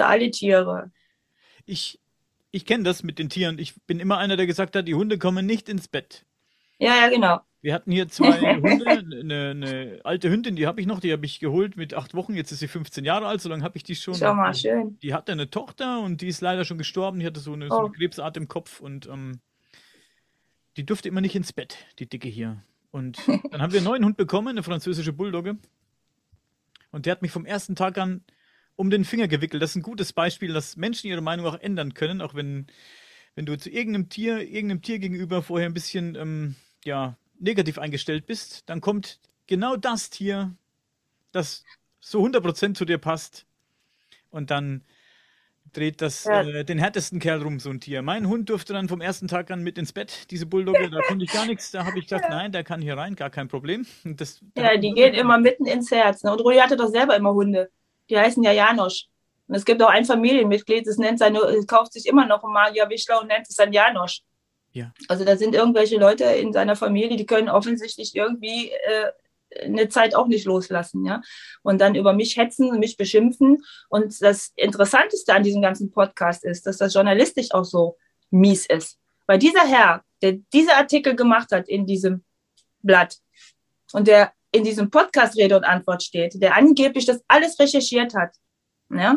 Ich kenne das mit den Tieren. Ich bin immer einer, der gesagt hat, die Hunde kommen nicht ins Bett. Ja, genau. Wir hatten hier 2 Hunde, eine alte Hündin, die habe ich geholt mit 8 Wochen, jetzt ist sie 15 Jahre alt, so lange habe ich die schon. Schau mal, schön. Die hatte eine Tochter und die ist leider schon gestorben, die hatte so eine Krebsart im Kopf und die durfte immer nicht ins Bett, die Dicke hier. Und dann haben wir einen neuen Hund bekommen, eine französische Bulldogge. Und der hat mich vom ersten Tag an um den Finger gewickelt. Das ist ein gutes Beispiel, dass Menschen ihre Meinung auch ändern können, auch wenn du zu irgendeinem Tier gegenüber vorher ein bisschen, negativ eingestellt bist, dann kommt genau das Tier, das so 100% zu dir passt und dann dreht das den härtesten Kerl rum, so ein Tier. Mein Hund durfte dann vom ersten Tag an mit ins Bett, diese Bulldogge, da konnte ich gar nichts, da habe ich gedacht, nein, der kann hier rein, gar kein Problem. Die gehen immer mitten ins Herz. Ne? Und Rudi hatte doch selber immer Hunde, die heißen ja Janosch. Und es gibt auch ein Familienmitglied, das kauft sich immer noch einen Magier Wischler und nennt es dann Janosch. Ja. Also da sind irgendwelche Leute in seiner Familie, die können offensichtlich irgendwie eine Zeit auch nicht loslassen, ja. Und dann über mich hetzen und mich beschimpfen. Und das Interessanteste an diesem ganzen Podcast ist, dass das journalistisch auch so mies ist. Weil dieser Herr, der diese Artikel gemacht hat in diesem Blatt und der in diesem Podcast Rede und Antwort steht, der angeblich das alles recherchiert hat, ja,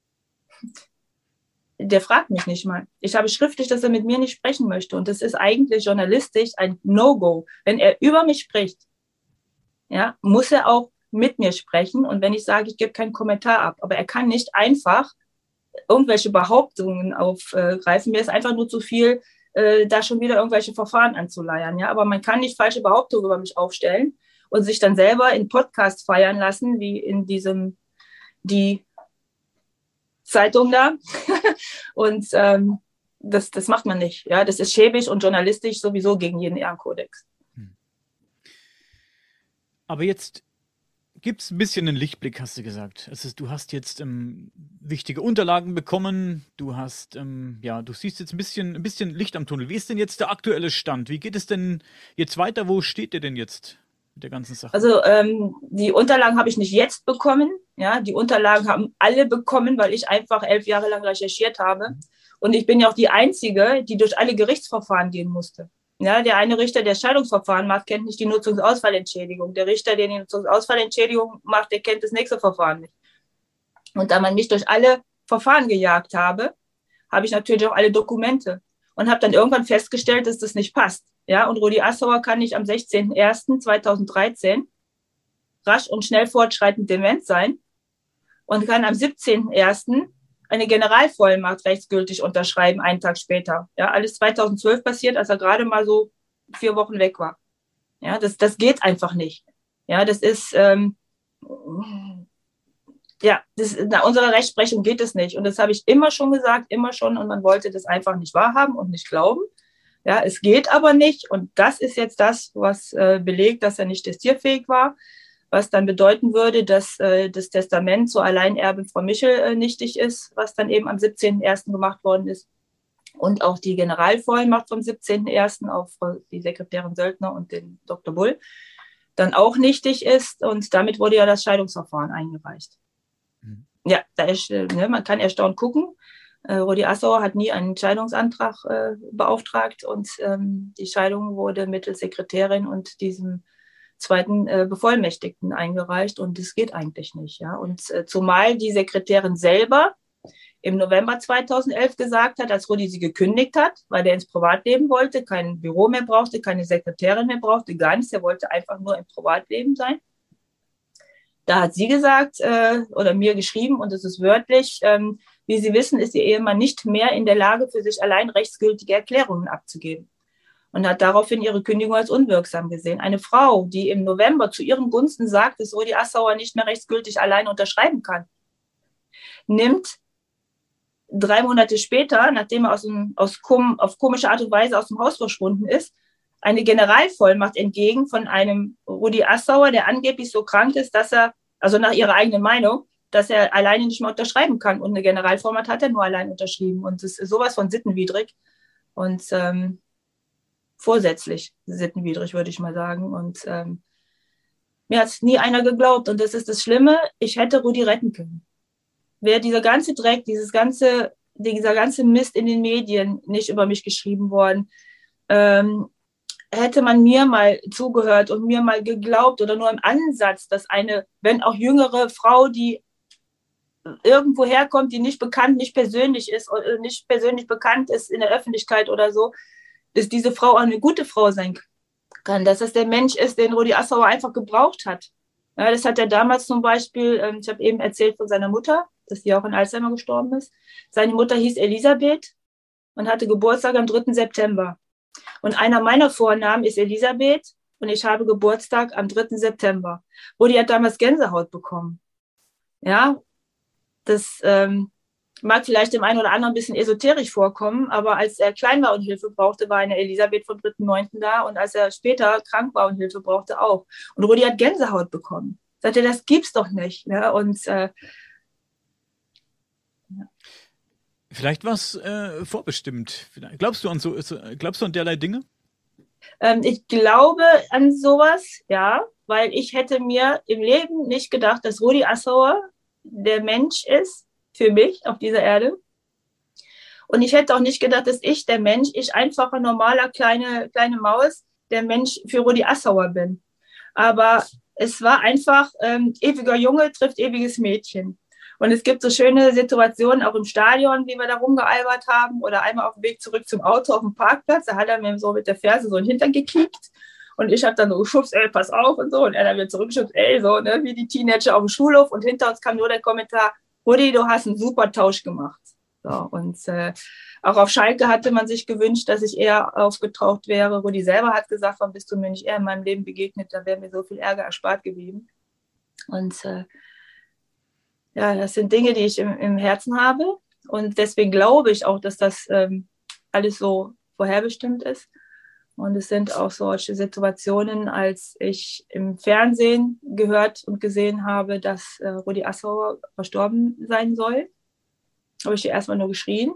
der fragt mich nicht mal. Ich habe schriftlich, dass er mit mir nicht sprechen möchte. Und das ist eigentlich journalistisch ein No-Go. Wenn er über mich spricht, ja, muss er auch mit mir sprechen. Und wenn ich sage, ich gebe keinen Kommentar ab. Aber er kann nicht einfach irgendwelche Behauptungen aufgreifen. Mir ist einfach nur zu viel, da schon wieder irgendwelche Verfahren anzuleiern. Ja? Aber man kann nicht falsche Behauptungen über mich aufstellen und sich dann selber in Podcasts feiern lassen, wie in diesem, die Zeitung da. Und das macht man nicht. Ja? Das ist schäbig und journalistisch sowieso gegen jeden Ehrenkodex. Aber jetzt gibt es ein bisschen einen Lichtblick, hast du gesagt. Also du hast jetzt wichtige Unterlagen bekommen. Du hast, du siehst jetzt ein bisschen Licht am Tunnel. Wie ist denn jetzt der aktuelle Stand? Wie geht es denn jetzt weiter? Wo steht ihr denn jetzt mit der ganzen Sache? Also die Unterlagen habe ich nicht jetzt bekommen. Ja, die Unterlagen haben alle bekommen, weil ich einfach 11 Jahre lang recherchiert habe. Und ich bin ja auch die Einzige, die durch alle Gerichtsverfahren gehen musste. Ja, der eine Richter, der Scheidungsverfahren macht, kennt nicht die Nutzungsausfallentschädigung. Der Richter, der die Nutzungsausfallentschädigung macht, der kennt das nächste Verfahren nicht. Und da man mich durch alle Verfahren gejagt habe, habe ich natürlich auch alle Dokumente und habe dann irgendwann festgestellt, dass das nicht passt. Ja, und Rudi Assauer kann nicht am 16.01.2013 rasch und schnell fortschreitend dement sein und kann am 17.01. eine Generalvollmacht rechtsgültig unterschreiben, einen Tag später. Ja, alles 2012 passiert, als er gerade mal so 4 Wochen weg war. Ja, das geht einfach nicht. Ja, das ist, nach unserer Rechtsprechung geht es nicht. Und das habe ich immer schon gesagt, immer schon. Und man wollte das einfach nicht wahrhaben und nicht glauben. Ja, es geht aber nicht. Und das ist jetzt das, was belegt, dass er nicht testierfähig war. Was dann bedeuten würde, dass das Testament zur Alleinerbin Frau Michel nichtig ist, was dann eben am 17.01. gemacht worden ist. Und auch die Generalvollmacht vom 17.01. auf die Sekretärin Söldner und den Dr. Bull dann auch nichtig ist. Und damit wurde ja das Scheidungsverfahren eingereicht. Ja, man kann erstaunt gucken. Rudi Assauer hat nie einen Scheidungsantrag beauftragt und die Scheidung wurde mittels Sekretärin und diesem zweiten Bevollmächtigten eingereicht und das geht eigentlich nicht. Ja? Und zumal die Sekretärin selber im November 2011 gesagt hat, als Rudi sie gekündigt hat, weil er ins Privatleben wollte, kein Büro mehr brauchte, keine Sekretärin mehr brauchte, gar nichts, er wollte einfach nur im Privatleben sein. Da hat sie gesagt oder mir geschrieben, und es ist wörtlich, wie Sie wissen, ist Ihr Ehemann nicht mehr in der Lage, für sich allein rechtsgültige Erklärungen abzugeben. Und hat daraufhin ihre Kündigung als unwirksam gesehen. Eine Frau, die im November zu ihren Gunsten sagt, dass Rudi Assauer nicht mehr rechtsgültig allein unterschreiben kann, nimmt 3 Monate später, nachdem er auf komische Art und Weise aus dem Haus verschwunden ist, eine Generalvollmacht entgegen von einem Rudi Assauer, der angeblich so krank ist, dass er, also nach ihrer eigenen Meinung, dass er alleine nicht mehr unterschreiben kann. Und eine Generalvollmacht hat er nur allein unterschrieben. Und das ist sowas von sittenwidrig und vorsätzlich sittenwidrig, würde ich mal sagen. Und mir hat es nie einer geglaubt. Und das ist das Schlimme, ich hätte Rudi retten können. Wäre dieser ganze Dreck, dieser ganze Mist in den Medien nicht über mich geschrieben worden, hätte man mir mal zugehört und mir mal geglaubt oder nur im Ansatz, dass eine, wenn auch jüngere Frau, die irgendwo herkommt, die nicht bekannt, nicht persönlich ist, nicht persönlich bekannt ist in der Öffentlichkeit oder so, dass diese Frau auch eine gute Frau sein kann, dass das der Mensch ist, den Rudi Assauer einfach gebraucht hat. Ja, das hat er damals zum Beispiel, ich habe eben erzählt von seiner Mutter, dass die auch an Alzheimer gestorben ist. Seine Mutter hieß Elisabeth und hatte Geburtstag am 3. September. Und einer meiner Vornamen ist Elisabeth und ich habe Geburtstag am 3. September. Rudi hat damals Gänsehaut bekommen. Ja, das mag vielleicht dem einen oder anderen ein bisschen esoterisch vorkommen, aber als er klein war und Hilfe brauchte, war eine Elisabeth vom 3.9. da und als er später krank war und Hilfe brauchte auch. Und Rudi hat Gänsehaut bekommen. Sagte, das gibt's doch nicht. Ja, und vielleicht was vorbestimmt. Glaubst du an derlei Dinge? Ich glaube an sowas, ja, weil ich hätte mir im Leben nicht gedacht, dass Rudi Assauer der Mensch ist für mich auf dieser Erde. Und ich hätte auch nicht gedacht, dass ich der Mensch, ich einfacher, normaler, kleine Maus, der Mensch für Rudi Assauer bin. Aber es war einfach, ewiger Junge trifft ewiges Mädchen. Und es gibt so schöne Situationen auch im Stadion, wie wir da rumgealbert haben, oder einmal auf dem Weg zurück zum Auto auf dem Parkplatz, da hat er mir so mit der Ferse so in den Hintern gekickt. Und ich habe dann so geschubst, ey, pass auf und so. Und er dann wieder zurückgeschubst, ey, so, ne, wie die Teenager auf dem Schulhof. Und hinter uns kam nur der Kommentar, Rudi, du hast einen super Tausch gemacht. So, und auch auf Schalke hatte man sich gewünscht, dass ich eher aufgetaucht wäre. Rudi selber hat gesagt, warum bist du mir nicht eher in meinem Leben begegnet? Da wäre mir so viel Ärger erspart geblieben. Und ja, das sind Dinge, die ich im Herzen habe. Und deswegen glaube ich auch, dass das alles so vorherbestimmt ist. Und es sind auch solche Situationen, als ich im Fernsehen gehört und gesehen habe, dass Rudi Assauer verstorben sein soll. Habe ich erstmal nur geschrien.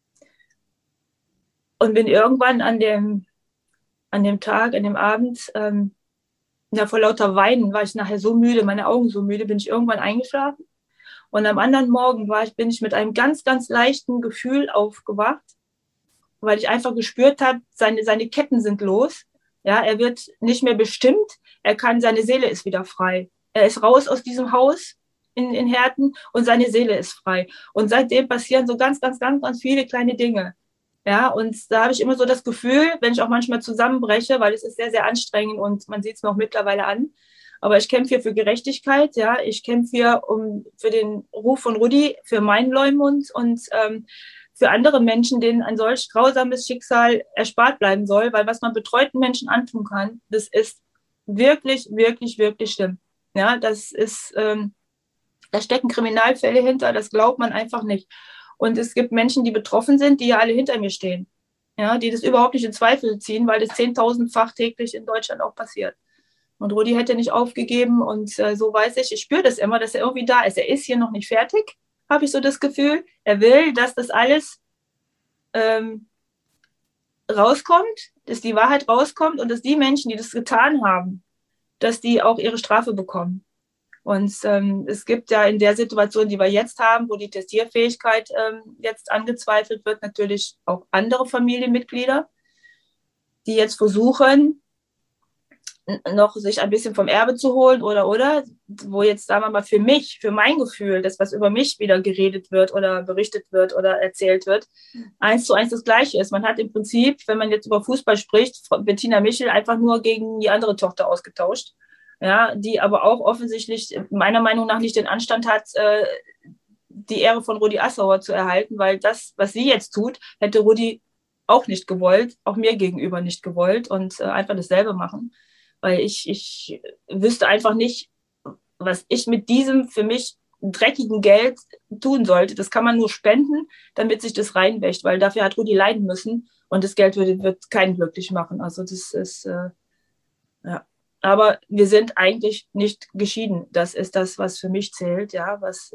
Und bin irgendwann an dem Tag, an dem Abend, ja, vor lauter Weinen war ich nachher so müde, meine Augen so müde, bin ich irgendwann eingeschlafen. Und am anderen Morgen bin ich mit einem ganz, ganz leichten Gefühl aufgewacht, weil ich einfach gespürt habe, seine Ketten sind los. Ja, er wird nicht mehr bestimmt. Seine Seele ist wieder frei. Er ist raus aus diesem Haus in Herten und seine Seele ist frei. Und seitdem passieren so ganz, ganz, ganz, ganz viele kleine Dinge. Ja, und da habe ich immer so das Gefühl, wenn ich auch manchmal zusammenbreche, weil es ist sehr, sehr anstrengend und man sieht es mir auch mittlerweile an. Aber ich kämpfe hier für Gerechtigkeit, ja. Ich kämpfe hier für den Ruf von Rudi, für meinen Leumund und für andere Menschen, denen ein solch grausames Schicksal erspart bleiben soll, weil was man betreuten Menschen antun kann, das ist wirklich, wirklich, wirklich schlimm. Ja, das ist, da stecken Kriminalfälle hinter, das glaubt man einfach nicht. Und es gibt Menschen, die betroffen sind, die ja alle hinter mir stehen, ja, die das überhaupt nicht in Zweifel ziehen, weil das 10.000-fach täglich in Deutschland auch passiert. Und Rudi hätte nicht aufgegeben und so weiß ich spüre das immer, dass er irgendwie da ist. Er ist hier noch nicht fertig, habe ich so das Gefühl. Er will, dass das alles rauskommt, dass die Wahrheit rauskommt und dass die Menschen, die das getan haben, dass die auch ihre Strafe bekommen. Und es gibt ja in der Situation, die wir jetzt haben, wo die Testierfähigkeit jetzt angezweifelt wird, natürlich auch andere Familienmitglieder, die jetzt versuchen, noch sich ein bisschen vom Erbe zu holen oder, wo jetzt, sagen wir mal, für mich, für mein Gefühl, das, was über mich wieder geredet wird oder berichtet wird oder erzählt wird, 1:1 das Gleiche ist. Man hat im Prinzip, wenn man jetzt über Fußball spricht, Bettina Michel einfach nur gegen die andere Tochter ausgetauscht, ja, die aber auch offensichtlich meiner Meinung nach nicht den Anstand hat, die Ehre von Rudi Assauer zu erhalten, weil das, was sie jetzt tut, hätte Rudi auch nicht gewollt, auch mir gegenüber nicht gewollt und einfach dasselbe machen. Weil ich wüsste einfach nicht, was ich mit diesem für mich dreckigen Geld tun sollte. Das kann man nur spenden, damit sich das reinwächt, weil dafür hat Rudi leiden müssen und das Geld wird keinen glücklich machen. Also das ist, ja. Aber wir sind eigentlich nicht geschieden. Das ist das, was für mich zählt, ja, was...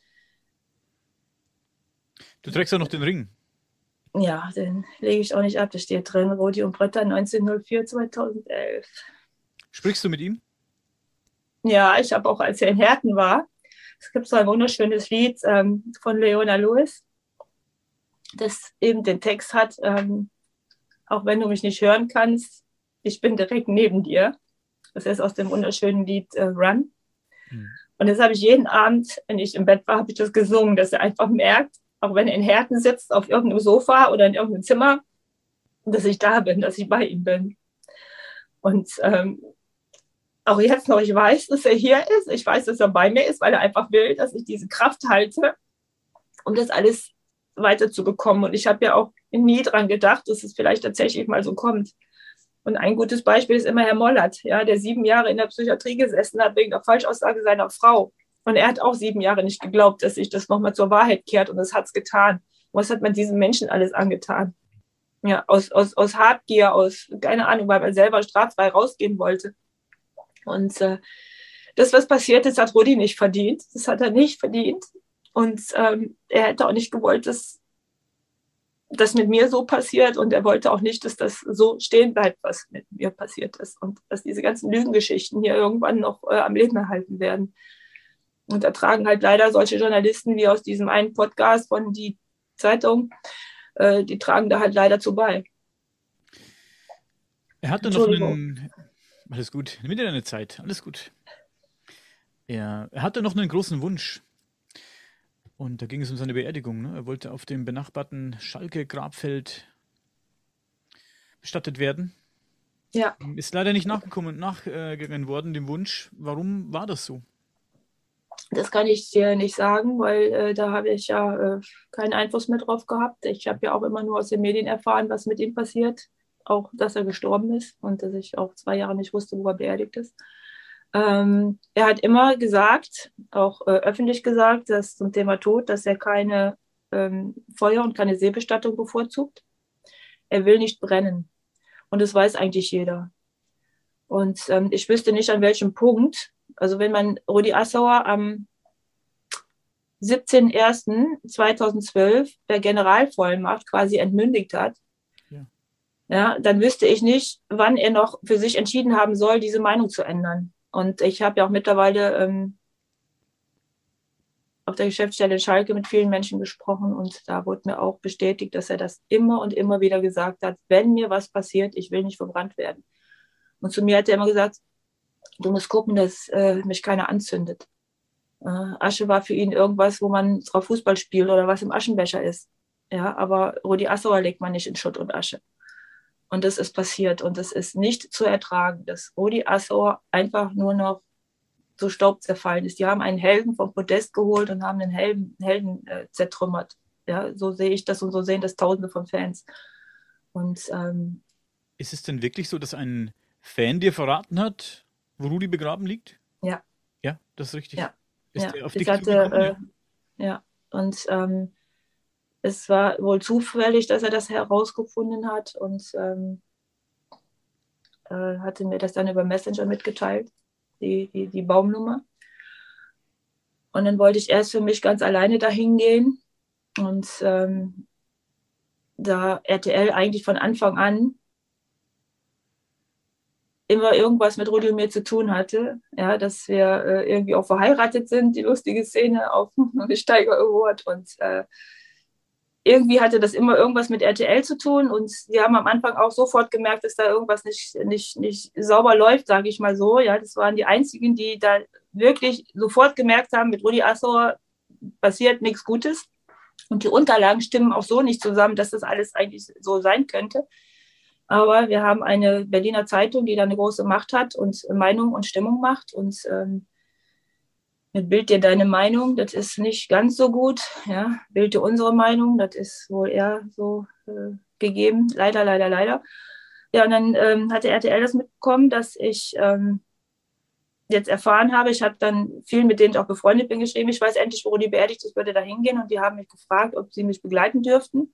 Du trägst ja noch den Ring. Ja, den lege ich auch nicht ab. Da steht drin, Rudi und Britta 1904-2011. Sprichst du mit ihm? Ja, ich habe auch, als er in Herten war, es gibt so ein wunderschönes Lied von Leona Lewis, das eben den Text hat, auch wenn du mich nicht hören kannst, ich bin direkt neben dir. Das ist aus dem wunderschönen Lied Run. Und das habe ich jeden Abend, wenn ich im Bett war, habe ich das gesungen, dass er einfach merkt, auch wenn er in Herten sitzt, auf irgendeinem Sofa oder in irgendeinem Zimmer, dass ich da bin, dass ich bei ihm bin. Und auch jetzt noch, ich weiß, dass er hier ist. Ich weiß, dass er bei mir ist, weil er einfach will, dass ich diese Kraft halte, um das alles weiterzubekommen. Und ich habe ja auch nie dran gedacht, dass es vielleicht tatsächlich mal so kommt. Und ein gutes Beispiel ist immer Herr Mollert, ja, der 7 Jahre in der Psychiatrie gesessen hat wegen der Falschaussage seiner Frau. Und er hat auch 7 Jahre nicht geglaubt, dass sich das nochmal zur Wahrheit kehrt. Und das hat es getan. Was hat man diesen Menschen alles angetan? Ja, aus Habgier, aus, keine Ahnung, weil man selber straffrei rausgehen wollte. Und das, was passiert ist, hat Rudi nicht verdient. Das hat er nicht verdient. Und er hätte auch nicht gewollt, dass das mit mir so passiert. Und er wollte auch nicht, dass das so stehen bleibt, was mit mir passiert ist. Und dass diese ganzen Lügengeschichten hier irgendwann noch am Leben erhalten werden. Und da tragen halt leider solche Journalisten wie aus diesem einen Podcast von die Zeitung, die tragen da halt leider zu bei. Er hatte noch einen... Alles gut, nimm dir deine Zeit, alles gut. Er hatte noch einen großen Wunsch. Und da ging es um seine Beerdigung. Ne? Er wollte auf dem benachbarten Schalke-Grabfeld bestattet werden. Ja. Ist leider nicht nachgegangen worden, dem Wunsch. Warum war das so? Das kann ich dir nicht sagen, weil da habe ich ja keinen Einfluss mehr drauf gehabt. Ich habe ja auch immer nur aus den Medien erfahren, was mit ihm passiert. Auch, dass er gestorben ist und dass ich auch 2 Jahre nicht wusste, wo er beerdigt ist. Er hat immer gesagt, auch öffentlich gesagt, dass zum Thema Tod, dass er keine Feuer- und keine Seebestattung bevorzugt. Er will nicht brennen. Und das weiß eigentlich jeder. Und ich wüsste nicht, an welchem Punkt, also wenn man Rudi Assauer am 17.01.2012 per Generalvollmacht quasi entmündigt hat, ja, dann wüsste ich nicht, wann er noch für sich entschieden haben soll, diese Meinung zu ändern. Und ich habe ja auch mittlerweile auf der Geschäftsstelle in Schalke mit vielen Menschen gesprochen und da wurde mir auch bestätigt, dass er das immer und immer wieder gesagt hat, wenn mir was passiert, ich will nicht verbrannt werden. Und zu mir hat er immer gesagt, du musst gucken, dass mich keiner anzündet. Asche war für ihn irgendwas, wo man drauf Fußball spielt oder was im Aschenbecher ist. Ja, aber Rudi Assauer legt man nicht in Schutt und Asche. Und das ist passiert und das ist nicht zu ertragen, dass Rudi Assauer einfach nur noch so Staub zerfallen ist. Die haben einen Helden vom Podest geholt und haben den Helden zertrümmert. Ja, so sehe ich das und so sehen das Tausende von Fans. Und ist es denn wirklich so, dass ein Fan dir verraten hat, wo Rudi begraben liegt? Ja. Ja, das ist richtig. Ja. Ist ja. der auf dich zugekommen? Ja, und es war wohl zufällig, dass er das herausgefunden hat und hatte mir das dann über Messenger mitgeteilt, die Baumnummer. Und dann wollte ich erst für mich ganz alleine dahin gehen. Und da RTL eigentlich von Anfang an immer irgendwas mit Rudi und mir zu tun hatte. Ja, dass wir irgendwie auch verheiratet sind, die lustige Szene auf dem Steiger Award. Und irgendwie hatte das immer irgendwas mit RTL zu tun. Und sie haben am Anfang auch sofort gemerkt, dass da irgendwas nicht sauber läuft, sage ich mal so. Ja, das waren die einzigen, die da wirklich sofort gemerkt haben, mit Rudi Assauer passiert nichts Gutes. Und die Unterlagen stimmen auch so nicht zusammen, dass das alles eigentlich so sein könnte. Aber wir haben eine Berliner Zeitung, die da eine große Macht hat und Meinung und Stimmung macht. Und mit Bild dir deine Meinung, das ist nicht ganz so gut. Ja? Bild dir unsere Meinung, das ist wohl eher so gegeben. Leider, leider, leider. Ja, und dann hatte RTL das mitbekommen, dass ich jetzt erfahren habe. Ich habe dann viel mit denen ich auch befreundet bin geschrieben. Ich weiß endlich, wo Rudi beerdigt ist, würde da hingehen. Und die haben mich gefragt, ob sie mich begleiten dürften.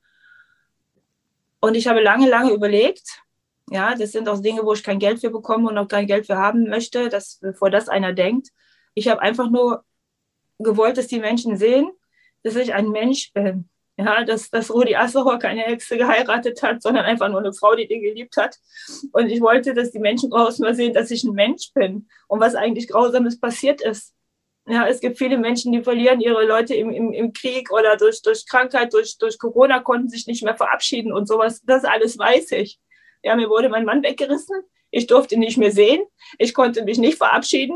Und ich habe lange, lange überlegt. Ja, das sind auch Dinge, wo ich kein Geld für bekomme und auch kein Geld für haben möchte, bevor das einer denkt. Ich habe einfach nur gewollt, dass die Menschen sehen, dass ich ein Mensch bin. Ja, dass Rudi Assauer keine Hexe geheiratet hat, sondern einfach nur eine Frau, die den geliebt hat. Und ich wollte, dass die Menschen draußen mal sehen, dass ich ein Mensch bin und was eigentlich Grausames passiert ist. Ja, es gibt viele Menschen, die verlieren ihre Leute im Krieg oder durch Krankheit, durch Corona konnten sich nicht mehr verabschieden und sowas. Das alles weiß ich. Ja, mir wurde mein Mann weggerissen. Ich durfte ihn nicht mehr sehen. Ich konnte mich nicht verabschieden.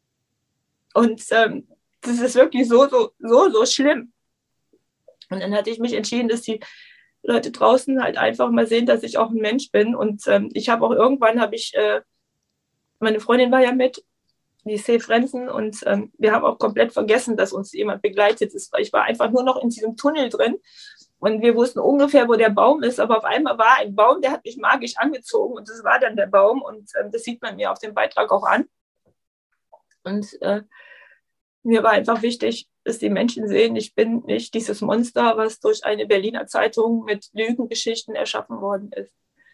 Und das ist wirklich so schlimm. Und dann hatte ich mich entschieden, dass die Leute draußen halt einfach mal sehen, dass ich auch ein Mensch bin. Und ich habe auch irgendwann, meine Freundin war ja mit, die C. Frenzen, und wir haben auch komplett vergessen, dass uns jemand begleitet ist. Ich war einfach nur noch in diesem Tunnel drin und wir wussten ungefähr, wo der Baum ist, aber auf einmal war ein Baum, der hat mich magisch angezogen und das war dann der Baum und das sieht man mir auf dem Beitrag auch an. Und mir war einfach wichtig, dass die Menschen sehen, ich bin nicht dieses Monster, was durch eine Berliner Zeitung mit Lügengeschichten erschaffen worden ist.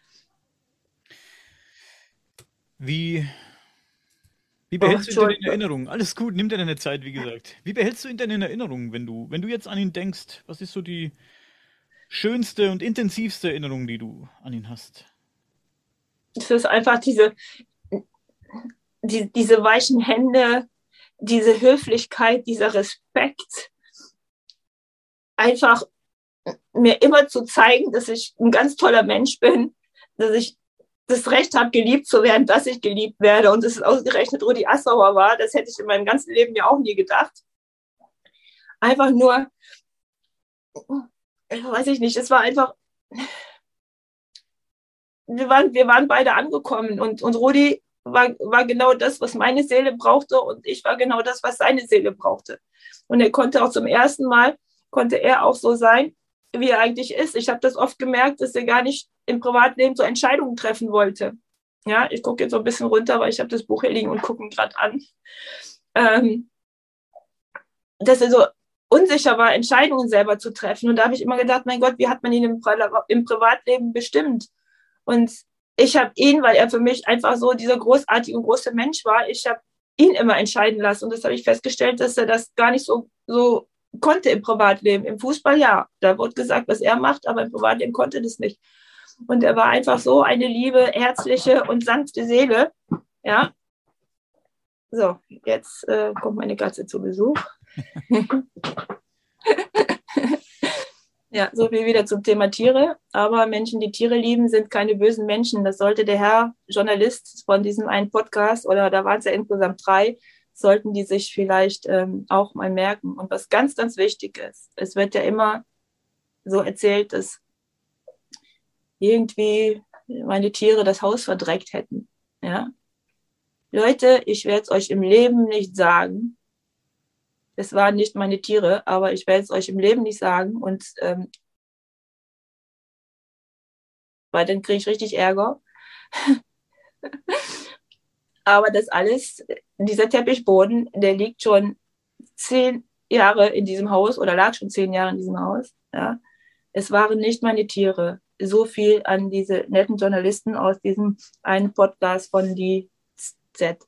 Wie behältst du ihn denn in Erinnerung? Alles gut, nimm dir deine Zeit, wie gesagt. Wie behältst du ihn denn in Erinnerung, wenn du jetzt an ihn denkst? Was ist so die schönste und intensivste Erinnerung, die du an ihn hast? Es ist einfach diese weichen Hände, diese Höflichkeit, dieser Respekt, einfach mir immer zu zeigen, dass ich ein ganz toller Mensch bin, dass ich das Recht habe, geliebt zu werden, dass ich geliebt werde und dass es ausgerechnet Rudi Assauer war, das hätte ich in meinem ganzen Leben ja auch nie gedacht. Einfach nur, weiß ich nicht, es war einfach, wir waren beide angekommen und Rudi war genau das, was meine Seele brauchte und ich war genau das, was seine Seele brauchte. Und er konnte auch zum ersten Mal, konnte er auch so sein, wie er eigentlich ist. Ich habe das oft gemerkt, dass er gar nicht im Privatleben so Entscheidungen treffen wollte. Ja, ich gucke jetzt so ein bisschen runter, weil ich habe das Buch hier liegen und gucke ihn gerade an. Dass er so unsicher war, Entscheidungen selber zu treffen. Und da habe ich immer gedacht, mein Gott, wie hat man ihn im Privatleben bestimmt? Und ich habe ihn, weil er für mich einfach so dieser großartige und große Mensch war, ich habe ihn immer entscheiden lassen. Und das habe ich festgestellt, dass er das gar nicht so konnte im Privatleben. Im Fußball ja, da wurde gesagt, was er macht, aber im Privatleben konnte das nicht. Und er war einfach so eine liebe, herzliche und sanfte Seele. Ja. So, jetzt kommt meine Katze zu Besuch. Ja, so viel wieder zum Thema Tiere. Aber Menschen, die Tiere lieben, sind keine bösen Menschen. Das sollte der Herr Journalist von diesem einen Podcast, oder da waren es ja insgesamt 3, sollten die sich vielleicht auch mal merken. Und was ganz, ganz wichtig ist, es wird ja immer so erzählt, dass irgendwie meine Tiere das Haus verdreckt hätten. Ja? Leute, ich werde es euch im Leben nicht sagen. Es waren nicht meine Tiere, aber ich werde es euch im Leben nicht sagen. Und weil dann kriege ich richtig Ärger. Aber das alles, dieser Teppichboden, der liegt schon 10 Jahre in diesem Haus oder lag schon 10 Jahre in diesem Haus. Ja. Es waren nicht meine Tiere. So viel an diese netten Journalisten aus diesem einen Podcast von die Z.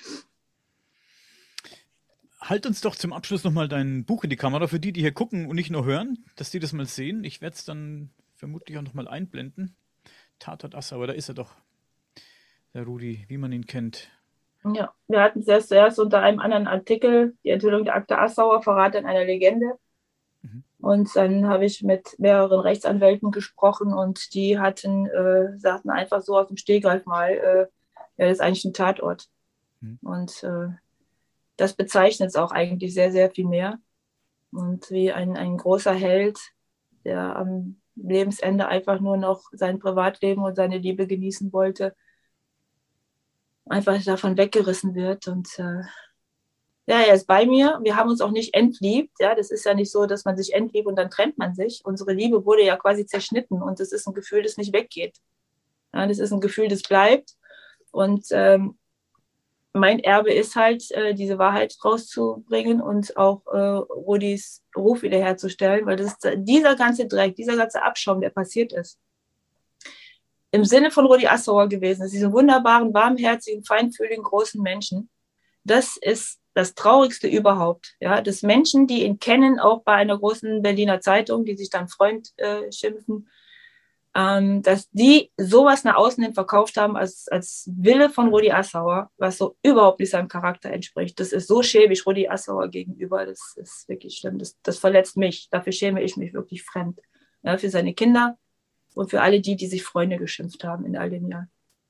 Halt uns doch zum Abschluss nochmal dein Buch in die Kamera, für die hier gucken und nicht nur hören, dass die das mal sehen. Ich werde es dann vermutlich auch nochmal einblenden. Tatort Assauer, da ist er doch. der Rudi, wie man ihn kennt. Ja, wir hatten es zuerst unter einem anderen Artikel, die Enthüllung der Akte Assauer, Verrat an einer Legende. Mhm. Und dann habe ich mit mehreren Rechtsanwälten gesprochen und die sagten einfach so aus dem Stegreif mal, ja, das ist eigentlich ein Tatort. Mhm. Und das bezeichnet es auch eigentlich sehr, sehr viel mehr. Und wie ein großer Held, der am Lebensende einfach nur noch sein Privatleben und seine Liebe genießen wollte, einfach davon weggerissen wird. Und ja, er ist bei mir. Wir haben uns auch nicht entliebt. Ja, das ist ja nicht so, dass man sich entliebt und dann trennt man sich. Unsere Liebe wurde ja quasi zerschnitten und das ist ein Gefühl, das nicht weggeht. Ja, das ist ein Gefühl, das bleibt. Und mein Erbe ist halt, diese Wahrheit rauszubringen und auch Rudis Ruf wiederherzustellen, weil das ist dieser ganze Dreck, dieser ganze Abschaum, der passiert ist, im Sinne von Rudi Assauer gewesen ist, diesen wunderbaren, warmherzigen, feinfühligen, großen Menschen. Das ist das Traurigste überhaupt. Ja, dass Menschen, die ihn kennen, auch bei einer großen Berliner Zeitung, die sich dann Freund schimpfen, dass die sowas nach außen hin verkauft haben als Wille von Rudi Assauer, was so überhaupt nicht seinem Charakter entspricht. Das ist so schäbig Rudi Assauer gegenüber. Das ist wirklich schlimm. Das verletzt mich. Dafür schäme ich mich wirklich fremd. Ja, für seine Kinder und für alle die sich Freunde geschimpft haben in all den Jahren.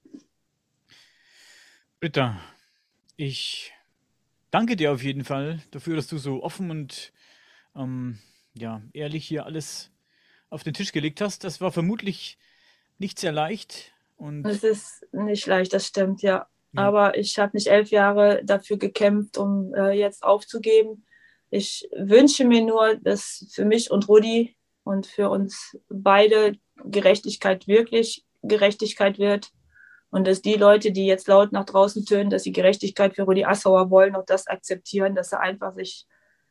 Britta, ich danke dir auf jeden Fall dafür, dass du so offen und ehrlich hier alles auf den Tisch gelegt hast. Das war vermutlich nicht sehr leicht. Es ist nicht leicht, das stimmt, ja. Aber ich habe nicht 11 Jahre dafür gekämpft, um jetzt aufzugeben. Ich wünsche mir nur, dass für mich und Rudi und für uns beide wirklich Gerechtigkeit wird. Und dass die Leute, die jetzt laut nach draußen tönen, dass sie Gerechtigkeit für Rudi Assauer wollen, auch das akzeptieren, dass er einfach sich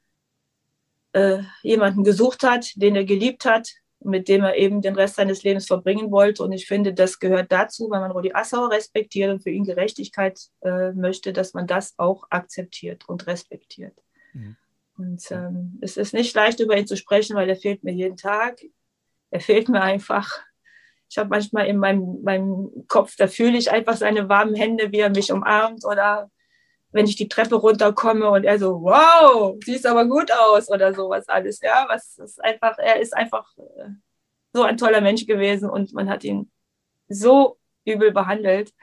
jemanden gesucht hat, den er geliebt hat, mit dem er eben den Rest seines Lebens verbringen wollte. Und ich finde, das gehört dazu, wenn man Rudi Assauer respektiert und für ihn Gerechtigkeit möchte, dass man das auch akzeptiert und respektiert. Mhm. Und es ist nicht leicht, über ihn zu sprechen, weil er fehlt mir jeden Tag. Er fehlt mir einfach. Ich habe manchmal in meinem Kopf, da fühle ich einfach seine warmen Hände, wie er mich umarmt, oder wenn ich die Treppe runterkomme und er so, wow, siehst aber gut aus oder sowas alles. Ja, er ist einfach so ein toller Mensch gewesen und man hat ihn so übel behandelt.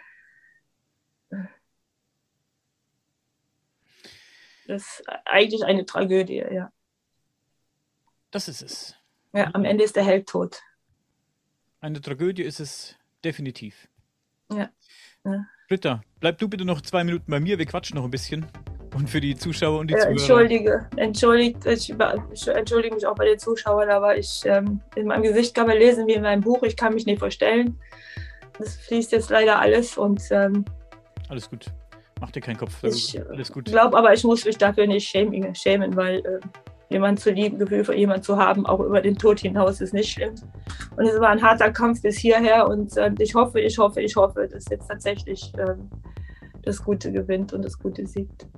Das ist eigentlich eine Tragödie, ja. Das ist es. Ja, am Ende ist der Held tot. Eine Tragödie ist es definitiv. Ja. Britta, bleib du bitte noch 2 Minuten bei mir, wir quatschen noch ein bisschen. Und für die Zuschauer und die Zuhörer. Ich entschuldige mich auch bei den Zuschauern, aber in meinem Gesicht kann man lesen wie in meinem Buch, ich kann mich nicht verstellen. Das fließt jetzt leider alles und alles gut, mach dir keinen Kopf. Alles gut. Ich glaube aber, ich muss mich dafür nicht schämen, weil jemanden zu lieben, Gefühl für jemanden zu haben, auch über den Tod hinaus, ist nicht schlimm. Und es war ein harter Kampf bis hierher und ich hoffe, dass jetzt tatsächlich das Gute gewinnt und das Gute siegt.